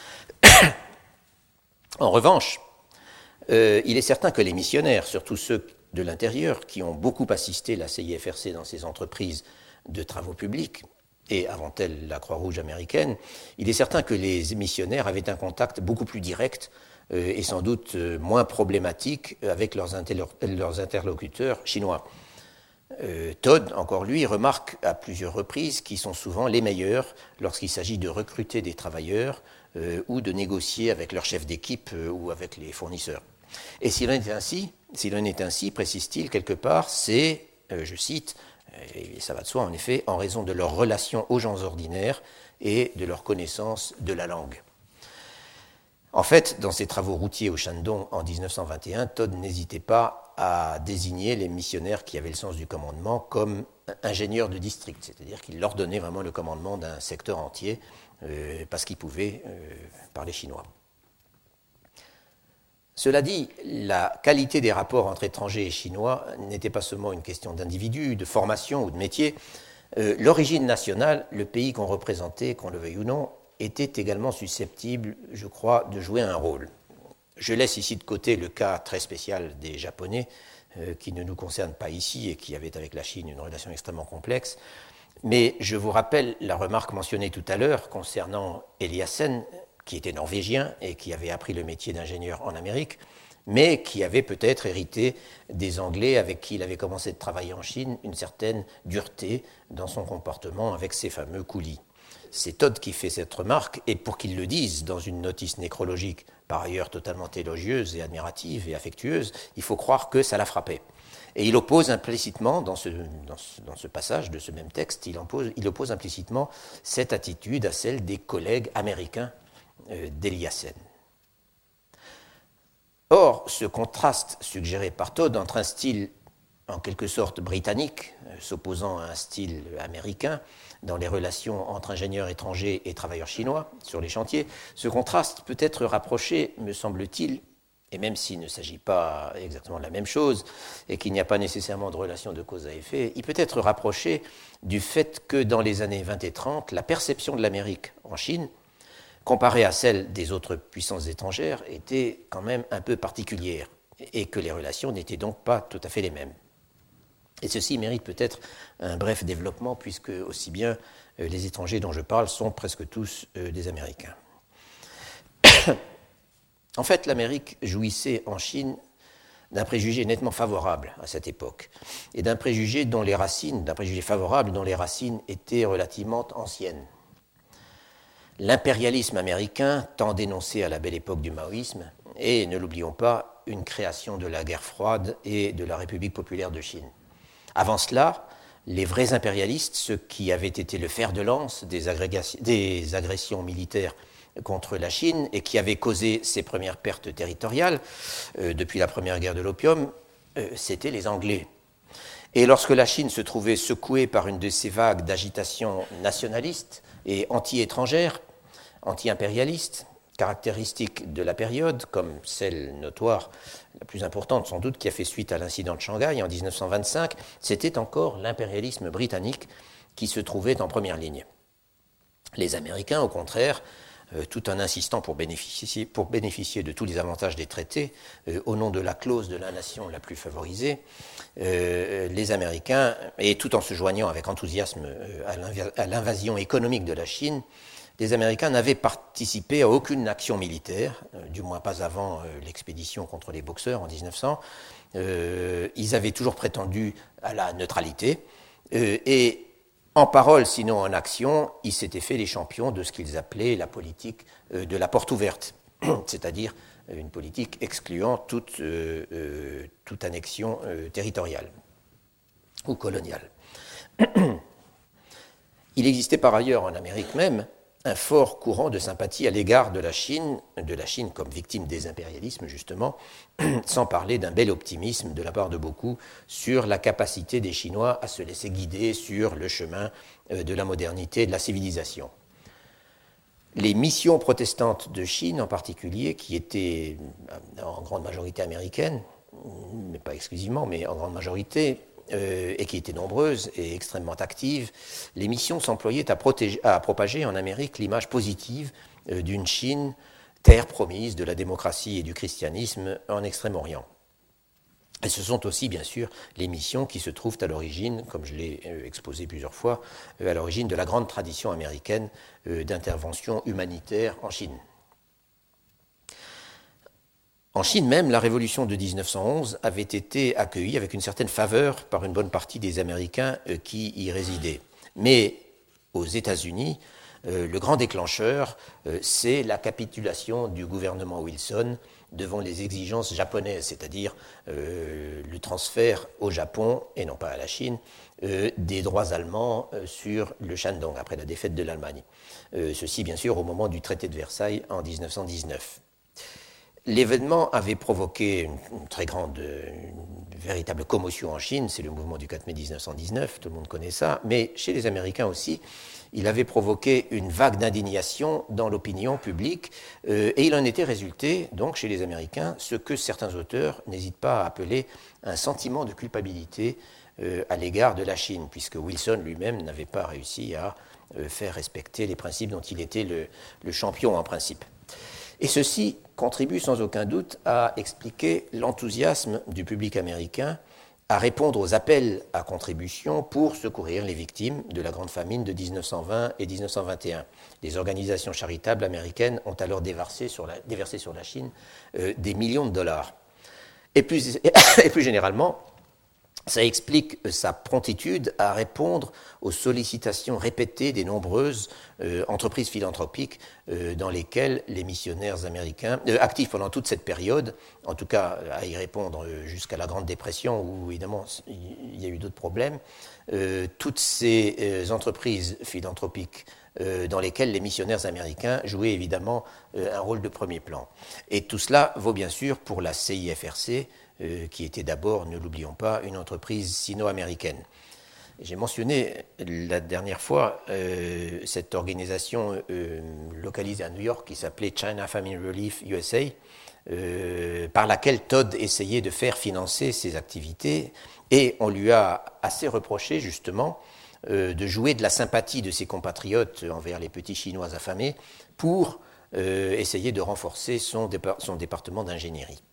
En revanche, il est certain que les missionnaires, surtout ceux de l'intérieur, qui ont beaucoup assisté la CIFRC dans ses entreprises de travaux publics, et avant elle la Croix-Rouge américaine, il est certain que les missionnaires avaient un contact beaucoup plus direct et sans doute moins problématique avec leurs interlocuteurs chinois. Todd, encore lui, remarque à plusieurs reprises qu'ils sont souvent les meilleurs lorsqu'il s'agit de recruter des travailleurs ou de négocier avec leur chef d'équipe ou avec les fournisseurs. Et s'il en est ainsi, précise-t-il quelque part, c'est, je cite, et ça va de soi en effet, en raison de leur relation aux gens ordinaires et de leur connaissance de la langue. En fait, dans ses travaux routiers au Shandong en 1921, Todd n'hésitait pas à désigner les missionnaires qui avaient le sens du commandement comme ingénieurs de district, c'est-à-dire qu'il leur donnait vraiment le commandement d'un secteur entier parce qu'ils pouvaient parler chinois. Cela dit, la qualité des rapports entre étrangers et chinois n'était pas seulement une question d'individu, de formation ou de métier. L'origine nationale, le pays qu'on représentait, qu'on le veuille ou non, était également susceptible, je crois, de jouer un rôle. Je laisse ici de côté le cas très spécial des Japonais, qui ne nous concerne pas ici et qui avait avec la Chine une relation extrêmement complexe. Mais je vous rappelle la remarque mentionnée tout à l'heure concernant Eliassen, qui était norvégien et qui avait appris le métier d'ingénieur en Amérique, mais qui avait peut-être hérité des Anglais avec qui il avait commencé de travailler en Chine une certaine dureté dans son comportement avec ces fameux coulis. C'est Todd qui fait cette remarque, et pour qu'il le dise dans une notice nécrologique, par ailleurs totalement élogieuse et admirative et affectueuse, il faut croire que ça l'a frappé. Et il oppose implicitement, dans ce passage de ce même texte, il oppose implicitement cette attitude à celle des collègues américains d'Eliassen. Or, ce contraste suggéré par Todd entre un style en quelque sorte britannique, s'opposant à un style américain dans les relations entre ingénieurs étrangers et travailleurs chinois sur les chantiers, ce contraste peut être rapproché, me semble-t-il, et même s'il ne s'agit pas exactement de la même chose et qu'il n'y a pas nécessairement de relation de cause à effet, il peut être rapproché du fait que dans les années 20 et 30, la perception de l'Amérique en Chine, comparée à celle des autres puissances étrangères, était quand même un peu particulière et que les relations n'étaient donc pas tout à fait les mêmes. Et ceci mérite peut-être un bref développement, puisque aussi bien les étrangers dont je parle sont presque tous des Américains. En fait, l'Amérique jouissait en Chine d'un préjugé nettement favorable à cette époque, et d'un préjugé favorable dont les racines étaient relativement anciennes. L'impérialisme américain, tant dénoncé à la belle époque du maoïsme, est, ne l'oublions pas, une création de la guerre froide et de la République populaire de Chine. Avant cela, les vrais impérialistes, ceux qui avaient été le fer de lance des agressions militaires contre la Chine et qui avaient causé ses premières pertes territoriales depuis la première guerre de l'opium, c'étaient les Anglais. Et lorsque la Chine se trouvait secouée par une de ces vagues d'agitation nationaliste et anti-étrangère, anti-impérialiste, caractéristiques de la période, comme celle notoire, la plus importante sans doute, qui a fait suite à l'incident de Shanghai en 1925, c'était encore l'impérialisme britannique qui se trouvait en première ligne. Les Américains, au contraire, tout en insistant pour bénéficier de tous les avantages des traités, au nom de la clause de la nation la plus favorisée, les Américains, et tout en se joignant avec enthousiasme à l'invasion économique de la Chine, les Américains n'avaient participé à aucune action militaire, du moins pas avant l'expédition contre les Boxers en 1900. Ils avaient toujours prétendu à la neutralité et en parole, sinon en action, ils s'étaient fait les champions de ce qu'ils appelaient la politique de la porte ouverte, c'est-à-dire une politique excluant toute annexion territoriale ou coloniale. Il existait par ailleurs en Amérique même un fort courant de sympathie à l'égard de la Chine comme victime des impérialismes, justement, sans parler d'un bel optimisme de la part de beaucoup sur la capacité des Chinois à se laisser guider sur le chemin de la modernité et de la civilisation. Les missions protestantes de Chine, en particulier, qui étaient en grande majorité américaines, mais pas exclusivement, mais en grande majorité, et qui étaient nombreuses et extrêmement actives, les missions s'employaient à propager en Amérique l'image positive d'une Chine, terre promise de la démocratie et du christianisme en Extrême-Orient. Et ce sont aussi, bien sûr, les missions qui se trouvent à l'origine, comme je l'ai exposé plusieurs fois, à l'origine de la grande tradition américaine d'intervention humanitaire en Chine. En Chine même, la révolution de 1911 avait été accueillie avec une certaine faveur par une bonne partie des Américains qui y résidaient. Mais aux États-Unis, le grand déclencheur, c'est la capitulation du gouvernement Wilson devant les exigences japonaises, c'est-à-dire le transfert au Japon, et non pas à la Chine, des droits allemands sur le Shandong, après la défaite de l'Allemagne. Ceci, bien sûr, au moment du traité de Versailles en 1919. L'événement avait provoqué une véritable commotion en Chine, c'est le mouvement du 4 mai 1919, tout le monde connaît ça, mais chez les Américains aussi, il avait provoqué une vague d'indignation dans l'opinion publique, et il en était résulté, donc, chez les Américains, ce que certains auteurs n'hésitent pas à appeler un sentiment de culpabilité à l'égard de la Chine, puisque Wilson lui-même n'avait pas réussi à faire respecter les principes dont il était le champion en principe. Et ceci contribue sans aucun doute à expliquer l'enthousiasme du public américain à répondre aux appels à contribution pour secourir les victimes de la grande famine de 1920 et 1921. Les organisations charitables américaines ont alors déversé sur la Chine des millions de dollars. Et plus généralement, ça explique sa promptitude à répondre aux sollicitations répétées des nombreuses entreprises philanthropiques dans lesquelles les missionnaires américains, actifs pendant toute cette période, en tout cas à y répondre jusqu'à la Grande Dépression, où évidemment il y a eu d'autres problèmes, toutes ces entreprises philanthropiques dans lesquelles les missionnaires américains jouaient évidemment un rôle de premier plan. Et tout cela vaut bien sûr pour la CIFRC, qui était d'abord, ne l'oublions pas, une entreprise sino-américaine. J'ai mentionné la dernière fois cette organisation localisée à New York qui s'appelait China Famine Relief USA, par laquelle Todd essayait de faire financer ses activités, et on lui a assez reproché justement de jouer de la sympathie de ses compatriotes envers les petits Chinois affamés pour essayer de renforcer son département d'ingénierie.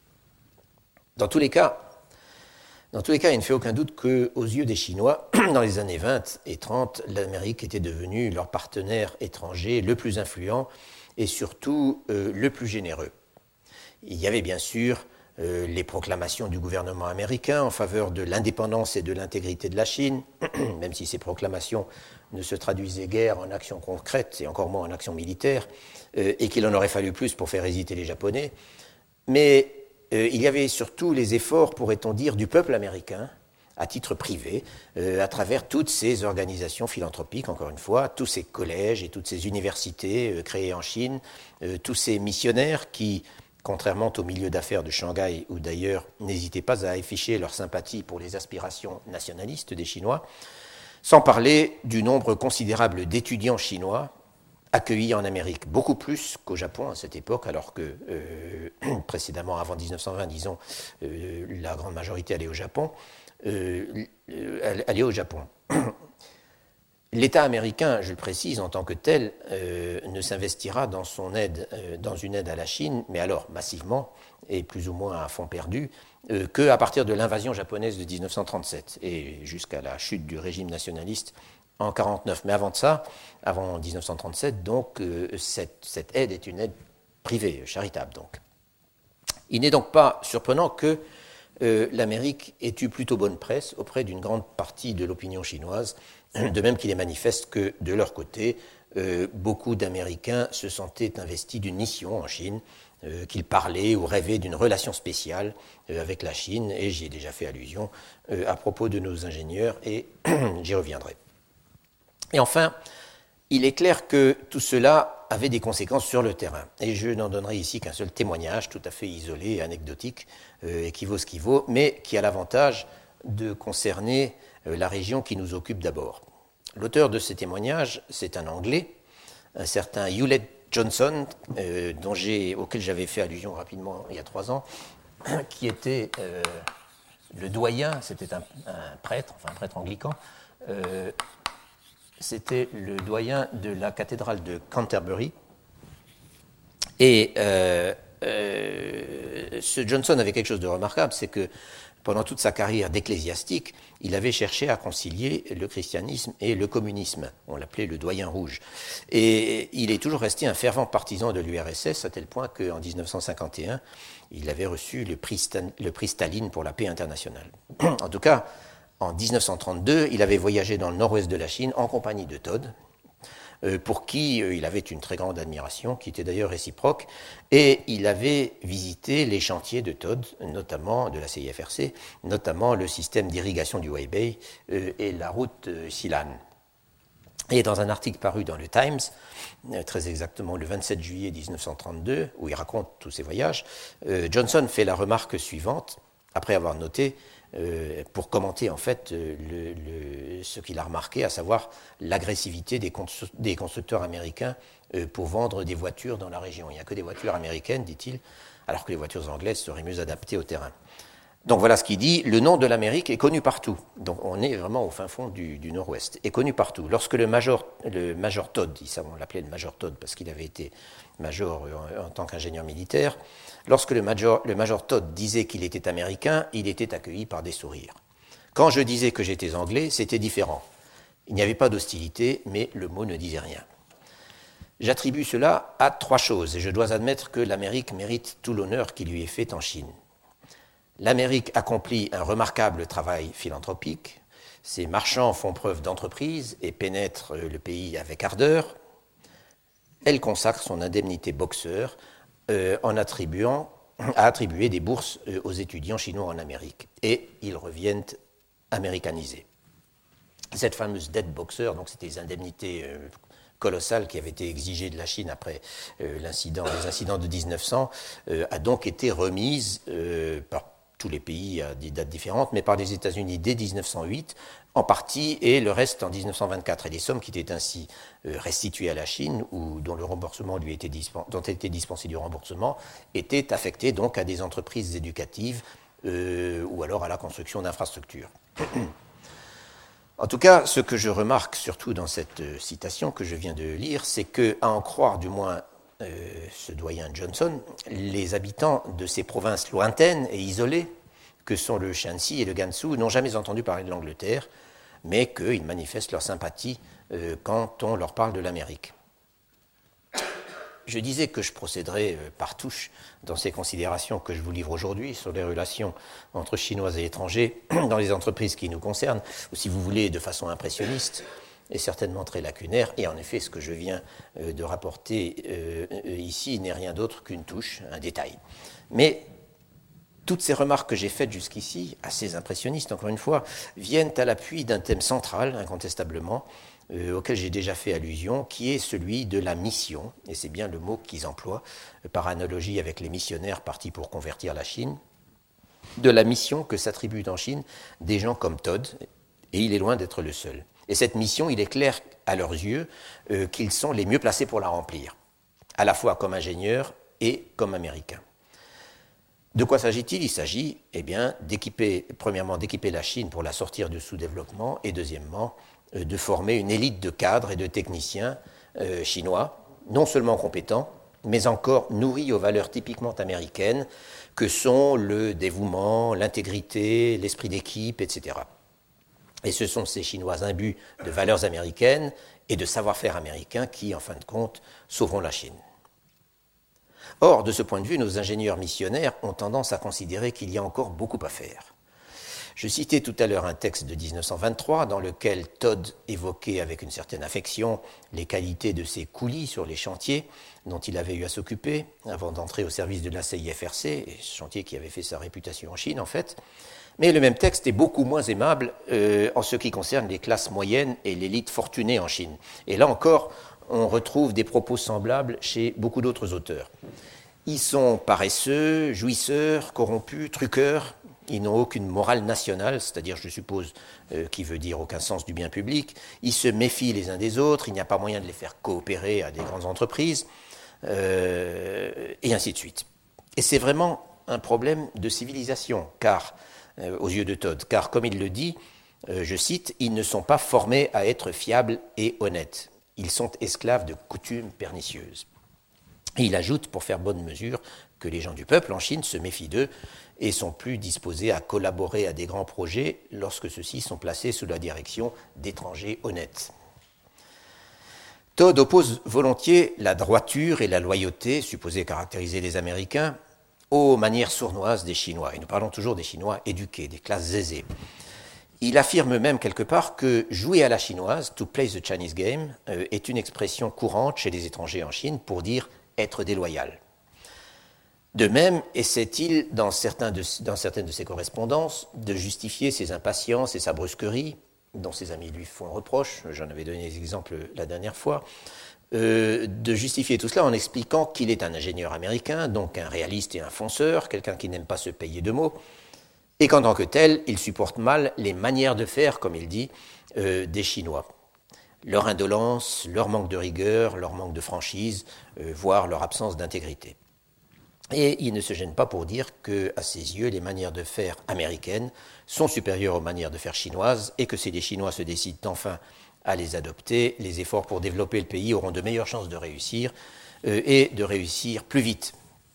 Dans tous les cas, il ne fait aucun doute qu'aux yeux des Chinois, dans les années 20 et 30, l'Amérique était devenue leur partenaire étranger le plus influent et surtout le plus généreux. Il y avait bien sûr les proclamations du gouvernement américain en faveur de l'indépendance et de l'intégrité de la Chine, même si ces proclamations ne se traduisaient guère en actions concrètes et encore moins en actions militaires, et qu'il en aurait fallu plus pour faire hésiter les Japonais. Mais il y avait surtout les efforts, pourrait-on dire, du peuple américain, à titre privé, à travers toutes ces organisations philanthropiques, encore une fois, tous ces collèges et toutes ces universités créées en Chine, tous ces missionnaires qui, contrairement au milieu d'affaires de Shanghai ou d'ailleurs, n'hésitaient pas à afficher leur sympathie pour les aspirations nationalistes des Chinois, sans parler du nombre considérable d'étudiants chinois accueillis en Amérique, beaucoup plus qu'au Japon à cette époque, alors que précédemment, avant 1920, disons, la grande majorité allait au Japon. L'État américain, je le précise, en tant que tel, ne s'investira dans une aide à la Chine, mais alors massivement et plus ou moins à fond perdu, qu'à partir de l'invasion japonaise de 1937 et jusqu'à la chute du régime nationaliste en 1949. Mais avant de ça, avant 1937, donc, cette aide est une aide privée, charitable. Donc. Il n'est donc pas surprenant que l'Amérique ait eu plutôt bonne presse auprès d'une grande partie de l'opinion chinoise, de même qu'il est manifeste que, de leur côté, beaucoup d'Américains se sentaient investis d'une mission en Chine, qu'ils parlaient ou rêvaient d'une relation spéciale avec la Chine, et j'y ai déjà fait allusion à propos de nos ingénieurs, et j'y reviendrai. Et enfin, il est clair que tout cela avait des conséquences sur le terrain. Et je n'en donnerai ici qu'un seul témoignage, tout à fait isolé et anecdotique, et qui vaut ce qui vaut, mais qui a l'avantage de concerner la région qui nous occupe d'abord. L'auteur de ce témoignage, c'est un Anglais, un certain Hewlett Johnson, auquel j'avais fait allusion rapidement il y a 3 ans, qui était le doyen, c'était un prêtre anglican, c'était le doyen de la cathédrale de Canterbury. Et ce Johnson avait quelque chose de remarquable, c'est que pendant toute sa carrière d'ecclésiastique, il avait cherché à concilier le christianisme et le communisme. On l'appelait le doyen rouge. Et il est toujours resté un fervent partisan de l'URSS, à tel point qu'en 1951, il avait reçu le prix Staline pour la paix internationale. En tout cas, en 1932, il avait voyagé dans le nord-ouest de la Chine en compagnie de Todd, pour qui il avait une très grande admiration, qui était d'ailleurs réciproque, et il avait visité les chantiers de Todd, notamment de la CIFRC, notamment le système d'irrigation du Weibei et la route Xilan. Et dans un article paru dans le Times, très exactement le 27 juillet 1932, où il raconte tous ses voyages, Johnson fait la remarque suivante, après avoir noté pour commenter en fait ce qu'il a remarqué, à savoir l'agressivité des constructeurs américains pour vendre des voitures dans la région. Il n'y a que des voitures américaines, dit-il, alors que les voitures anglaises seraient mieux adaptées au terrain. Donc voilà ce qu'il dit, le nom de l'Amérique est connu partout. Donc on est vraiment au fin fond du nord-ouest, est connu partout. Lorsque le major Todd, on l'appelait le major Todd parce qu'il avait été major en tant qu'ingénieur militaire, lorsque le major Todd disait qu'il était américain, il était accueilli par des sourires. Quand je disais que j'étais anglais, c'était différent. Il n'y avait pas d'hostilité, mais le mot ne disait rien. J'attribue cela à 3 choses, et je dois admettre que l'Amérique mérite tout l'honneur qui lui est fait en Chine. L'Amérique accomplit un remarquable travail philanthropique. Ses marchands font preuve d'entreprise et pénètrent le pays avec ardeur. Elle consacre son indemnité boxeur en attribuer des bourses aux étudiants chinois en Amérique. Et ils reviennent américanisés. Cette fameuse dette boxeur, donc c'était des indemnités colossales qui avaient été exigées de la Chine après les incidents de 1900, a donc été remise par tous les pays à des dates différentes, mais par les États-Unis dès 1908, en partie, et le reste en 1924. Et les sommes qui étaient ainsi restituées à la Chine, ou dont était dispensé du remboursement, étaient affectées donc à des entreprises éducatives ou alors à la construction d'infrastructures. En tout cas, ce que je remarque surtout dans cette citation que je viens de lire, c'est que, à en croire du moins ce doyen Johnson, les habitants de ces provinces lointaines et isolées, que sont le Shanxi et le Gansu, n'ont jamais entendu parler de l'Angleterre, mais qu'ils manifestent leur sympathie quand on leur parle de l'Amérique. Je disais que je procéderais par touche dans ces considérations que je vous livre aujourd'hui sur les relations entre Chinois et étrangers dans les entreprises qui nous concernent, ou si vous voulez, de façon impressionniste, est certainement très lacunaire, et en effet, ce que je viens de rapporter ici n'est rien d'autre qu'une touche, un détail. Mais toutes ces remarques que j'ai faites jusqu'ici, assez impressionnistes encore une fois, viennent à l'appui d'un thème central, incontestablement, auquel j'ai déjà fait allusion, qui est celui de la mission, et c'est bien le mot qu'ils emploient, par analogie avec les missionnaires partis pour convertir la Chine, de la mission que s'attribuent en Chine des gens comme Todd, et il est loin d'être le seul. Et cette mission, il est clair à leurs yeux qu'ils sont les mieux placés pour la remplir, à la fois comme ingénieurs et comme américains. De quoi s'agit-il ? Il s'agit, premièrement, d'équiper la Chine pour la sortir du sous-développement, et deuxièmement, de former une élite de cadres et de techniciens chinois, non seulement compétents, mais encore nourris aux valeurs typiquement américaines, que sont le dévouement, l'intégrité, l'esprit d'équipe, etc. Et ce sont ces Chinois imbus de valeurs américaines et de savoir-faire américain qui, en fin de compte, sauveront la Chine. Or, de ce point de vue, nos ingénieurs missionnaires ont tendance à considérer qu'il y a encore beaucoup à faire. Je citais tout à l'heure un texte de 1923 dans lequel Todd évoquait avec une certaine affection les qualités de ses coulis sur les chantiers dont il avait eu à s'occuper avant d'entrer au service de la CIFRC, et ce chantier qui avait fait sa réputation en Chine en fait. Mais le même texte est beaucoup moins aimable en ce qui concerne les classes moyennes et l'élite fortunée en Chine. Et là encore, on retrouve des propos semblables chez beaucoup d'autres auteurs. Ils sont paresseux, jouisseurs, corrompus, truqueurs. Ils n'ont aucune morale nationale, c'est-à-dire, je suppose, qui veut dire aucun sens du bien public. Ils se méfient les uns des autres, il n'y a pas moyen de les faire coopérer à des grandes entreprises, et ainsi de suite. Et c'est vraiment un problème de civilisation, aux yeux de Todd, car comme il le dit, je cite, « Ils ne sont pas formés à être fiables et honnêtes. Ils sont esclaves de coutumes pernicieuses. » Et il ajoute, pour faire bonne mesure, que les gens du peuple en Chine se méfient d'eux et sont plus disposés à collaborer à des grands projets lorsque ceux-ci sont placés sous la direction d'étrangers honnêtes. Todd oppose volontiers la droiture et la loyauté, supposées caractériser les Américains, aux manières sournoises des Chinois. Et nous parlons toujours des Chinois éduqués, des classes aisées. Il affirme même quelque part que jouer à la chinoise, to play the Chinese game, est une expression courante chez les étrangers en Chine pour dire être déloyal. De même, essaie-t-il, dans certaines de ses correspondances, de justifier ses impatiences et sa brusquerie, dont ses amis lui font reproche, j'en avais donné des exemples la dernière fois, de justifier tout cela en expliquant qu'il est un ingénieur américain, donc un réaliste et un fonceur, quelqu'un qui n'aime pas se payer de mots, et qu'en tant que tel, il supporte mal les manières de faire, comme il dit, des Chinois. Leur indolence, leur manque de rigueur, leur manque de franchise, voire leur absence d'intégrité. Et il ne se gêne pas pour dire qu'à ses yeux, les manières de faire américaines sont supérieures aux manières de faire chinoises et que si les Chinois se décident enfin à les adopter, les efforts pour développer le pays auront de meilleures chances de réussir et de réussir plus vite.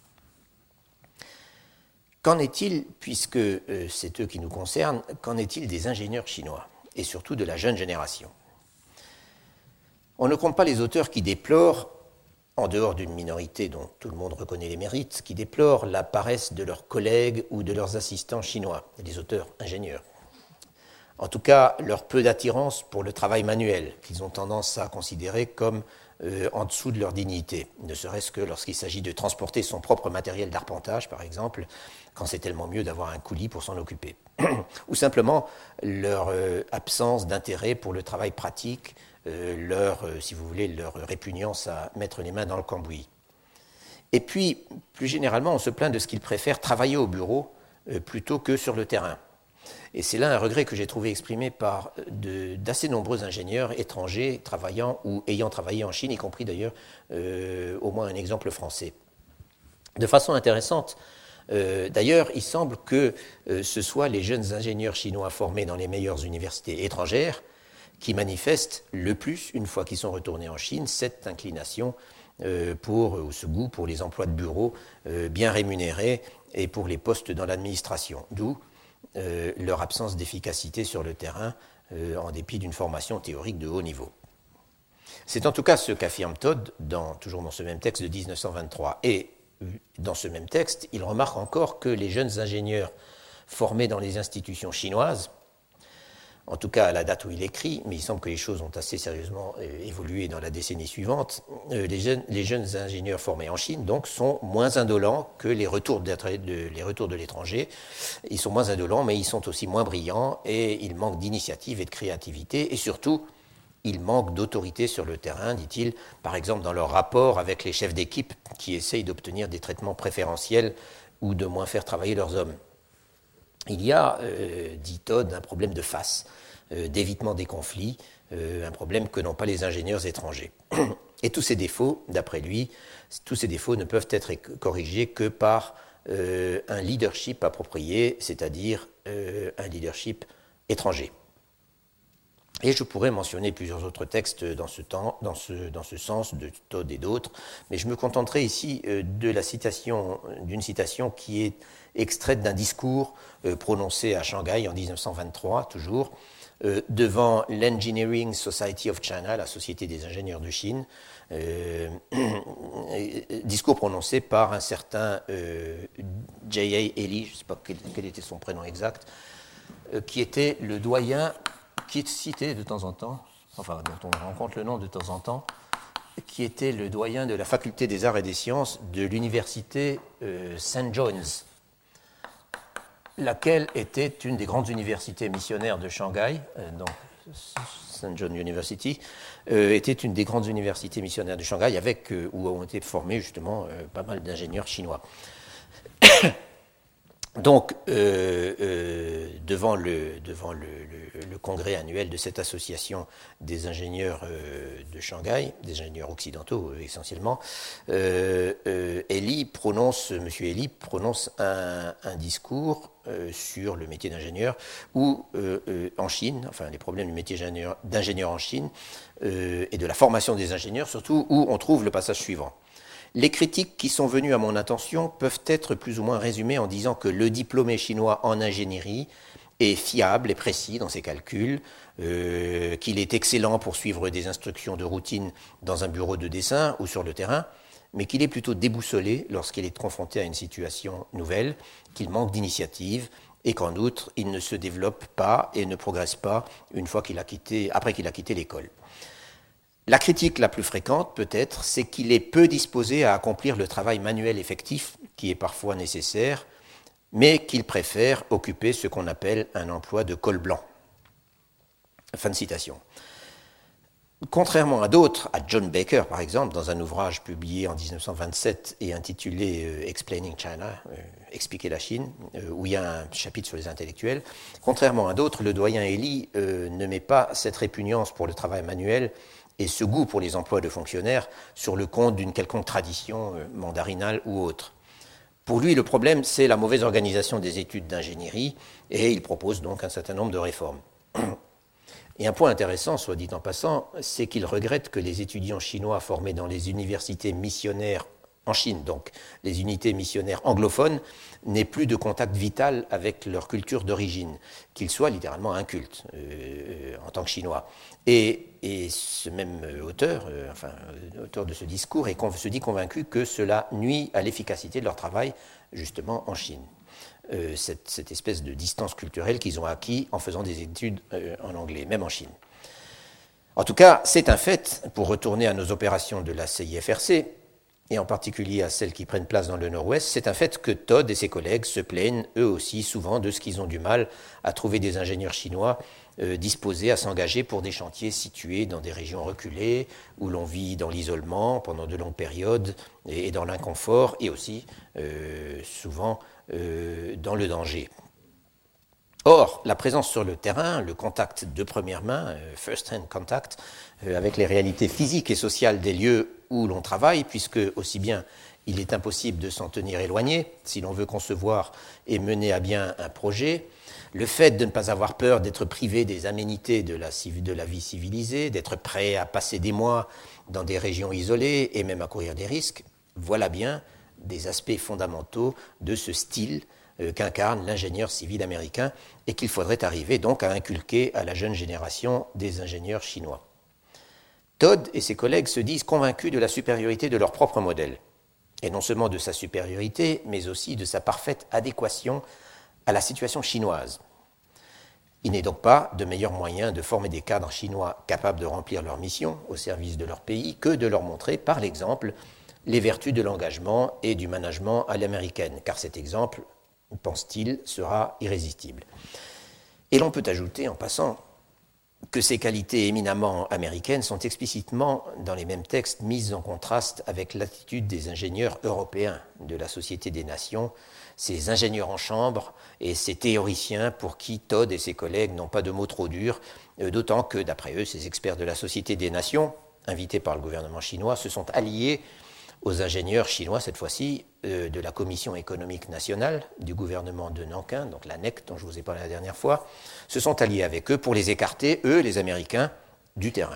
Qu'en est-il, puisque c'est eux qui nous concernent, qu'en est-il des ingénieurs chinois et surtout de la jeune génération? On ne compte pas les auteurs qui déplorent, en dehors d'une minorité dont tout le monde reconnaît les mérites, qui déplorent la paresse de leurs collègues ou de leurs assistants chinois, les auteurs ingénieurs. En tout cas, leur peu d'attirance pour le travail manuel, qu'ils ont tendance à considérer comme en dessous de leur dignité, ne serait-ce que lorsqu'il s'agit de transporter son propre matériel d'arpentage, par exemple, quand c'est tellement mieux d'avoir un coulis pour s'en occuper. Ou simplement leur absence d'intérêt pour le travail pratique, si vous voulez, leur répugnance à mettre les mains dans le cambouis. Et puis, plus généralement, on se plaint de ce qu'ils préfèrent travailler au bureau plutôt que sur le terrain. Et c'est là un regret que j'ai trouvé exprimé par d'assez nombreux ingénieurs étrangers travaillant ou ayant travaillé en Chine, y compris d'ailleurs au moins un exemple français. De façon intéressante, d'ailleurs, il semble que ce soit les jeunes ingénieurs chinois formés dans les meilleures universités étrangères qui manifestent le plus, une fois qu'ils sont retournés en Chine, cette inclination ou ce goût pour les emplois de bureau bien rémunérés et pour les postes dans l'administration, d'où leur absence d'efficacité sur le terrain en dépit d'une formation théorique de haut niveau. C'est en tout cas ce qu'affirme Todd, toujours dans ce même texte de 1923. Et dans ce même texte, il remarque encore que les jeunes ingénieurs formés dans les institutions chinoises, en tout cas à la date où il écrit, mais il semble que les choses ont assez sérieusement évolué dans la décennie suivante, les jeunes ingénieurs formés en Chine donc, sont moins indolents que les retours de l'étranger. Ils sont moins indolents, mais ils sont aussi moins brillants et ils manquent d'initiative et de créativité et surtout, ils manquent d'autorité sur le terrain, dit-il, par exemple dans leur rapport avec les chefs d'équipe qui essayent d'obtenir des traitements préférentiels ou de moins faire travailler leurs hommes. Il y a, dit Todd, un problème de face, d'évitement des conflits, un problème que n'ont pas les ingénieurs étrangers. Et tous ces défauts, d'après lui, tous ces défauts ne peuvent être corrigés que par un leadership approprié, c'est-à-dire un leadership étranger. Et je pourrais mentionner plusieurs autres textes dans ce sens, de Todd et d'autres, mais je me contenterai ici d'une citation qui est extraite d'un discours prononcé à Shanghai en 1923, toujours, devant l'Engineering Society of China, la Société des ingénieurs de Chine, discours prononcé par un certain J.A. Ely, je ne sais pas quel était son prénom exact, qui était le doyen, qui est cité de temps en temps, enfin dont on rencontre le nom de temps en temps, qui était le doyen de la faculté des arts et des sciences de l'université St. John's, laquelle était une des grandes universités missionnaires de Shanghai, donc St. John University, était une des grandes universités missionnaires de Shanghai, où ont été formés justement pas mal d'ingénieurs chinois. Donc, devant le congrès annuel de cette association des ingénieurs de Shanghai, des ingénieurs occidentaux essentiellement, M. Ely prononce un discours sur le métier d'ingénieur, où en Chine, enfin les problèmes du métier d'ingénieur en Chine, et de la formation des ingénieurs surtout, où on trouve le passage suivant. Les critiques qui sont venues à mon attention peuvent être plus ou moins résumées en disant que le diplômé chinois en ingénierie est fiable et précis dans ses calculs, qu'il est excellent pour suivre des instructions de routine dans un bureau de dessin ou sur le terrain, mais qu'il est plutôt déboussolé lorsqu'il est confronté à une situation nouvelle, qu'il manque d'initiative et qu'en outre, il ne se développe pas et ne progresse pas après qu'il a quitté l'école. La critique la plus fréquente, peut-être, c'est qu'il est peu disposé à accomplir le travail manuel effectif, qui est parfois nécessaire, mais qu'il préfère occuper ce qu'on appelle un emploi de col blanc. Fin de citation. Contrairement à d'autres, à John Baker par exemple, dans un ouvrage publié en 1927 et intitulé Explaining China, Expliquer la Chine, où il y a un chapitre sur les intellectuels, contrairement à d'autres, le doyen Ely ne met pas cette répugnance pour le travail manuel et ce goût pour les emplois de fonctionnaires sur le compte d'une quelconque tradition mandarinale ou autre. Pour lui, le problème, c'est la mauvaise organisation des études d'ingénierie, et il propose donc un certain nombre de réformes. Et un point intéressant, soit dit en passant, c'est qu'il regrette que les étudiants chinois formés dans les universités missionnaires en Chine, donc les unités missionnaires anglophones, n'aient plus de contact vital avec leur culture d'origine, qu'ils soient littéralement incultes en tant que Chinois. Et ce même auteur, auteur de ce discours, se dit convaincu que cela nuit à l'efficacité de leur travail, justement en Chine. Cette espèce de distance culturelle qu'ils ont acquis en faisant des études en anglais, même en Chine. En tout cas, c'est un fait, pour retourner à nos opérations de la CIFRC, et en particulier à celles qui prennent place dans le Nord-Ouest, c'est un fait que Todd et ses collègues se plaignent, eux aussi, souvent de ce qu'ils ont du mal à trouver des ingénieurs chinois disposés à s'engager pour des chantiers situés dans des régions reculées, où l'on vit dans l'isolement pendant de longues périodes et dans l'inconfort, et aussi souvent dans le danger. Or, la présence sur le terrain, le contact de première main, first-hand contact, avec les réalités physiques et sociales des lieux où l'on travaille, puisque aussi bien il est impossible de s'en tenir éloigné si l'on veut concevoir et mener à bien un projet, le fait de ne pas avoir peur d'être privé des aménités de la vie civilisée, d'être prêt à passer des mois dans des régions isolées et même à courir des risques, voilà bien des aspects fondamentaux de ce style qu'incarne l'ingénieur civil américain et qu'il faudrait arriver donc à inculquer à la jeune génération des ingénieurs chinois. Todd et ses collègues se disent convaincus de la supériorité de leur propre modèle, et non seulement de sa supériorité, mais aussi de sa parfaite adéquation à la situation chinoise. Il n'est donc pas de meilleur moyen de former des cadres chinois capables de remplir leur mission au service de leur pays que de leur montrer, par l'exemple, les vertus de l'engagement et du management à l'américaine, car cet exemple, pense-t-il, sera irrésistible. Et l'on peut ajouter, en passant, que ces qualités éminemment américaines sont explicitement, dans les mêmes textes, mises en contraste avec l'attitude des ingénieurs européens de la Société des Nations, ces ingénieurs en chambre et ces théoriciens pour qui Todd et ses collègues n'ont pas de mots trop durs, d'autant que, d'après eux, ces experts de la Société des Nations, invités par le gouvernement chinois, se sont alliés aux ingénieurs chinois, cette fois-ci, de la Commission économique nationale du gouvernement de Nankin, donc la NEC dont je vous ai parlé la dernière fois, se sont alliés avec eux pour les écarter, eux, les Américains, du terrain.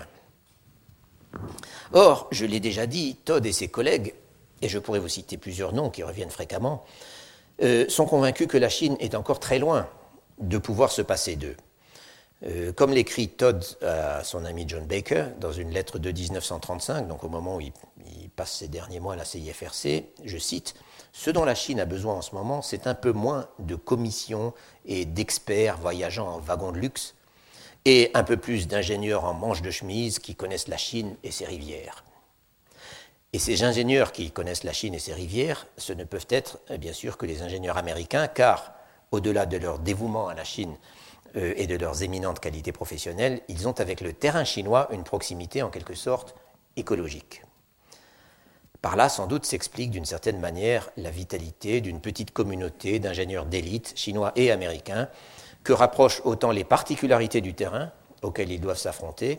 Or, je l'ai déjà dit, Todd et ses collègues, et je pourrais vous citer plusieurs noms qui reviennent fréquemment, sont convaincus que la Chine est encore très loin de pouvoir se passer d'eux. Comme l'écrit Todd à son ami John Baker dans une lettre de 1935, donc au moment où il passe ses derniers mois à la CIFRC, je cite « Ce dont la Chine a besoin en ce moment, c'est un peu moins de commissions et d'experts voyageant en wagons de luxe et un peu plus d'ingénieurs en manches de chemise qui connaissent la Chine et ses rivières. » Et ces ingénieurs qui connaissent la Chine et ses rivières, ce ne peuvent être bien sûr que les ingénieurs américains, car au-delà de leur dévouement à la Chine et de leurs éminentes qualités professionnelles, ils ont avec le terrain chinois une proximité en quelque sorte écologique. Par là, sans doute, s'explique d'une certaine manière la vitalité d'une petite communauté d'ingénieurs d'élite, chinois et américains, que rapprochent autant les particularités du terrain auxquelles ils doivent s'affronter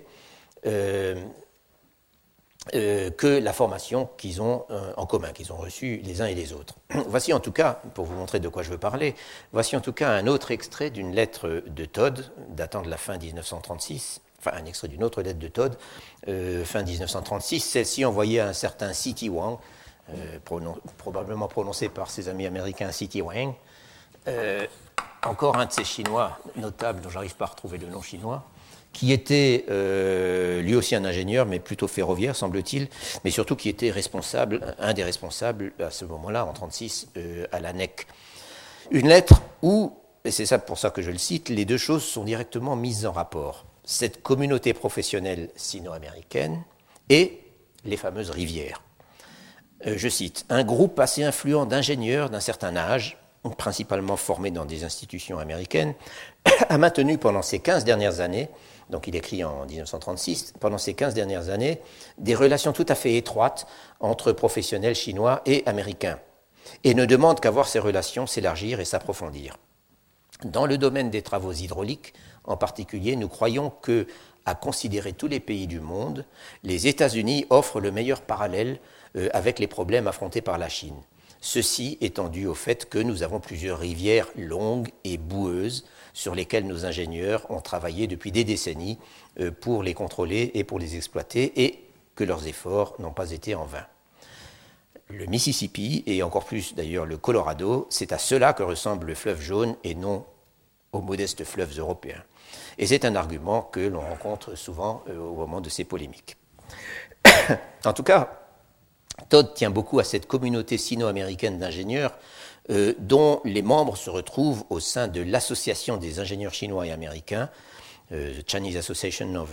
que la formation qu'ils ont en commun, qu'ils ont reçue les uns et les autres. Voici en tout cas, pour vous montrer de quoi je veux parler, voici en tout cas un autre extrait d'une lettre de Todd, datant de la fin 1936, enfin un extrait d'une autre lettre de Todd, fin 1936, celle-ci envoyée à un certain C.T. Wang, probablement prononcé par ses amis américains C.T. Wang, encore un de ces Chinois notables dont j'arrive pas à retrouver le nom chinois, qui était lui aussi un ingénieur, mais plutôt ferroviaire, semble-t-il, mais surtout qui était un des responsables à ce moment-là, en 1936, à la NEC. Une lettre où, et c'est ça pour ça que je le cite, les deux choses sont directement mises en rapport. Cette communauté professionnelle sino-américaine et les fameuses rivières. Je cite, « Un groupe assez influent d'ingénieurs d'un certain âge, principalement formés dans des institutions américaines, a maintenu pendant ces 15 dernières années, donc il écrit en 1936, pendant ces 15 dernières années, des relations tout à fait étroites entre professionnels chinois et américains, et ne demande qu'à voir ces relations s'élargir et s'approfondir. Dans le domaine des travaux hydrauliques, en particulier, nous croyons que, à considérer tous les pays du monde, les États-Unis offrent le meilleur parallèle avec les problèmes affrontés par la Chine. Ceci étant dû au fait que nous avons plusieurs rivières longues et boueuses sur lesquelles nos ingénieurs ont travaillé depuis des décennies pour les contrôler et pour les exploiter, et que leurs efforts n'ont pas été en vain. Le Mississippi, et encore plus d'ailleurs le Colorado, c'est à cela que ressemble le fleuve jaune et non aux modestes fleuves européens. Et c'est un argument que l'on rencontre souvent au moment de ces polémiques. En tout cas, Todd tient beaucoup à cette communauté sino-américaine d'ingénieurs dont les membres se retrouvent au sein de l'Association des ingénieurs chinois et américains, Chinese Association of...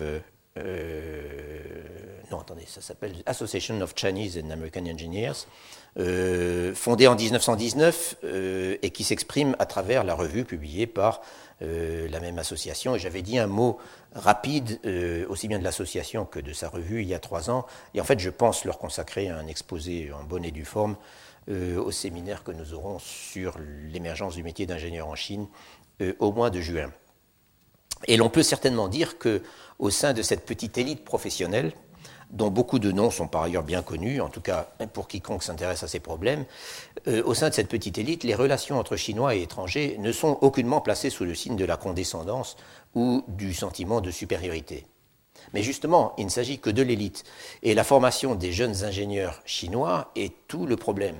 ça s'appelle Association of Chinese and American Engineers, fondée en 1919 et qui s'exprime à travers la revue publiée par la même association. Et j'avais dit un mot rapide, aussi bien de l'association que de sa revue, il y a 3 ans. Et en fait, je pense leur consacrer un exposé en bonne et due forme au séminaire que nous aurons sur l'émergence du métier d'ingénieur en Chine au mois de juin. Et l'on peut certainement dire qu'au sein de cette petite élite professionnelle, dont beaucoup de noms sont par ailleurs bien connus, en tout cas pour quiconque s'intéresse à ces problèmes, au sein de cette petite élite, les relations entre Chinois et étrangers ne sont aucunement placées sous le signe de la condescendance ou du sentiment de supériorité. Mais justement, il ne s'agit que de l'élite, et la formation des jeunes ingénieurs chinois est tout le problème.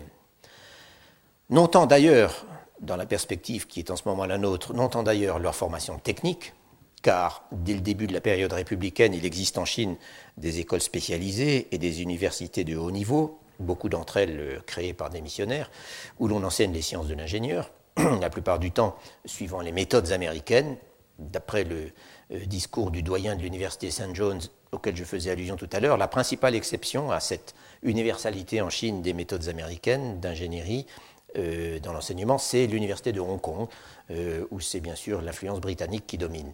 Non tant d'ailleurs, dans la perspective qui est en ce moment la nôtre, non tant d'ailleurs leur formation technique, car dès le début de la période républicaine, il existe en Chine des écoles spécialisées et des universités de haut niveau, beaucoup d'entre elles créées par des missionnaires, où l'on enseigne les sciences de l'ingénieur, la plupart du temps suivant les méthodes américaines, d'après le discours du doyen de l'université St. John's auquel je faisais allusion tout à l'heure. La principale exception à cette universalité en Chine des méthodes américaines d'ingénierie dans l'enseignement, c'est l'université de Hong Kong, où c'est bien sûr l'influence britannique qui domine.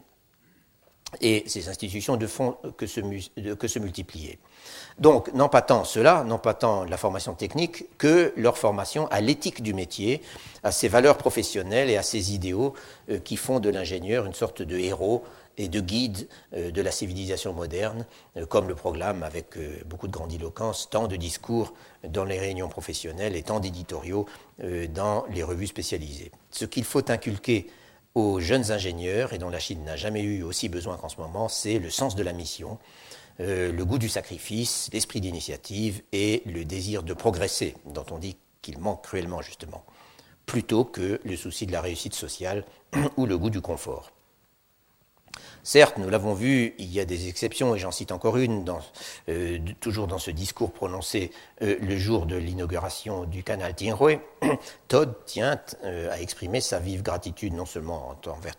Et ces institutions ne font que se multiplier. Donc, non pas tant cela, non pas tant la formation technique, que leur formation à l'éthique du métier, à ses valeurs professionnelles et à ses idéaux qui font de l'ingénieur une sorte de héros et de guide de la civilisation moderne, comme le proclament avec beaucoup de grandiloquence tant de discours dans les réunions professionnelles et tant d'éditoriaux dans les revues spécialisées. Ce qu'il faut inculquer aux jeunes ingénieurs, et dont la Chine n'a jamais eu aussi besoin qu'en ce moment, c'est le sens de la mission, le goût du sacrifice, l'esprit d'initiative et le désir de progresser, dont on dit qu'il manque cruellement justement, plutôt que le souci de la réussite sociale ou le goût du confort. Certes, nous l'avons vu, il y a des exceptions, et j'en cite encore une, toujours dans ce discours prononcé le jour de l'inauguration du canal Tinghui. Todd tient à exprimer sa vive gratitude, non seulement envers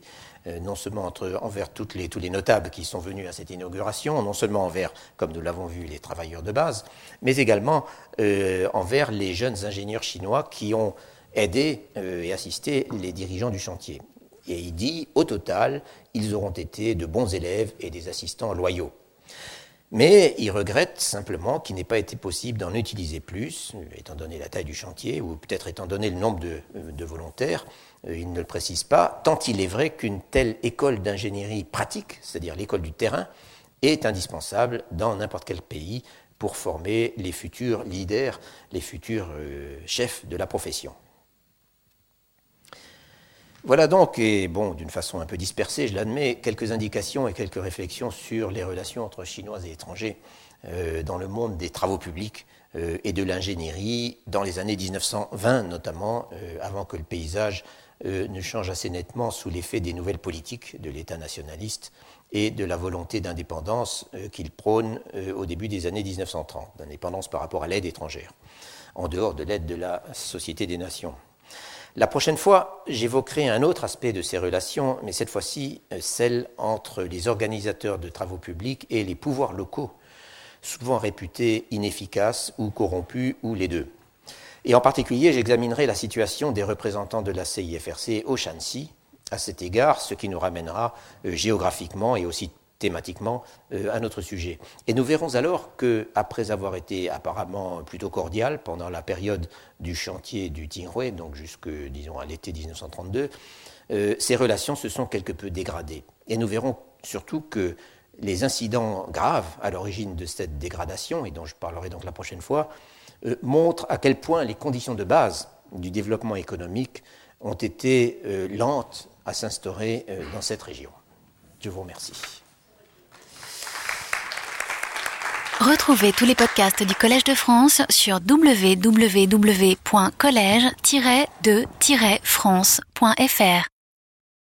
tous les notables qui sont venus à cette inauguration, non seulement envers, comme nous l'avons vu, les travailleurs de base, mais également envers les jeunes ingénieurs chinois qui ont aidé et assisté les dirigeants du chantier. Et il dit, au total, ils auront été de bons élèves et des assistants loyaux. Mais il regrette simplement qu'il n'ait pas été possible d'en utiliser plus, étant donné la taille du chantier, ou peut-être étant donné le nombre de volontaires, il ne le précise pas, tant il est vrai qu'une telle école d'ingénierie pratique, c'est-à-dire l'école du terrain, est indispensable dans n'importe quel pays pour former les futurs leaders, les futurs chefs de la profession. Voilà donc, et bon, d'une façon un peu dispersée, je l'admets, quelques indications et quelques réflexions sur les relations entre Chinois et étrangers dans le monde des travaux publics et de l'ingénierie dans les années 1920 notamment, avant que le paysage ne change assez nettement sous l'effet des nouvelles politiques de l'État nationaliste et de la volonté d'indépendance qu'il prône au début des années 1930, d'indépendance par rapport à l'aide étrangère, en dehors de l'aide de la Société des Nations. La prochaine fois, j'évoquerai un autre aspect de ces relations, mais cette fois-ci celle entre les organisateurs de travaux publics et les pouvoirs locaux, souvent réputés inefficaces ou corrompus, ou les deux. Et en particulier, j'examinerai la situation des représentants de la CIFRC au Shanxi, à cet égard, ce qui nous ramènera géographiquement et aussi thématiquement à notre sujet. Et nous verrons alors qu'après avoir été apparemment plutôt cordial pendant la période du chantier du Tinghui, donc jusque, disons, à l'été 1932, ces relations se sont quelque peu dégradées. Et nous verrons surtout que les incidents graves à l'origine de cette dégradation, et dont je parlerai donc la prochaine fois, montre à quel point les conditions de base du développement économique ont été lentes à s'instaurer dans cette région. Je vous remercie. Retrouvez tous les podcasts du Collège de France sur www.collège-de-france.fr.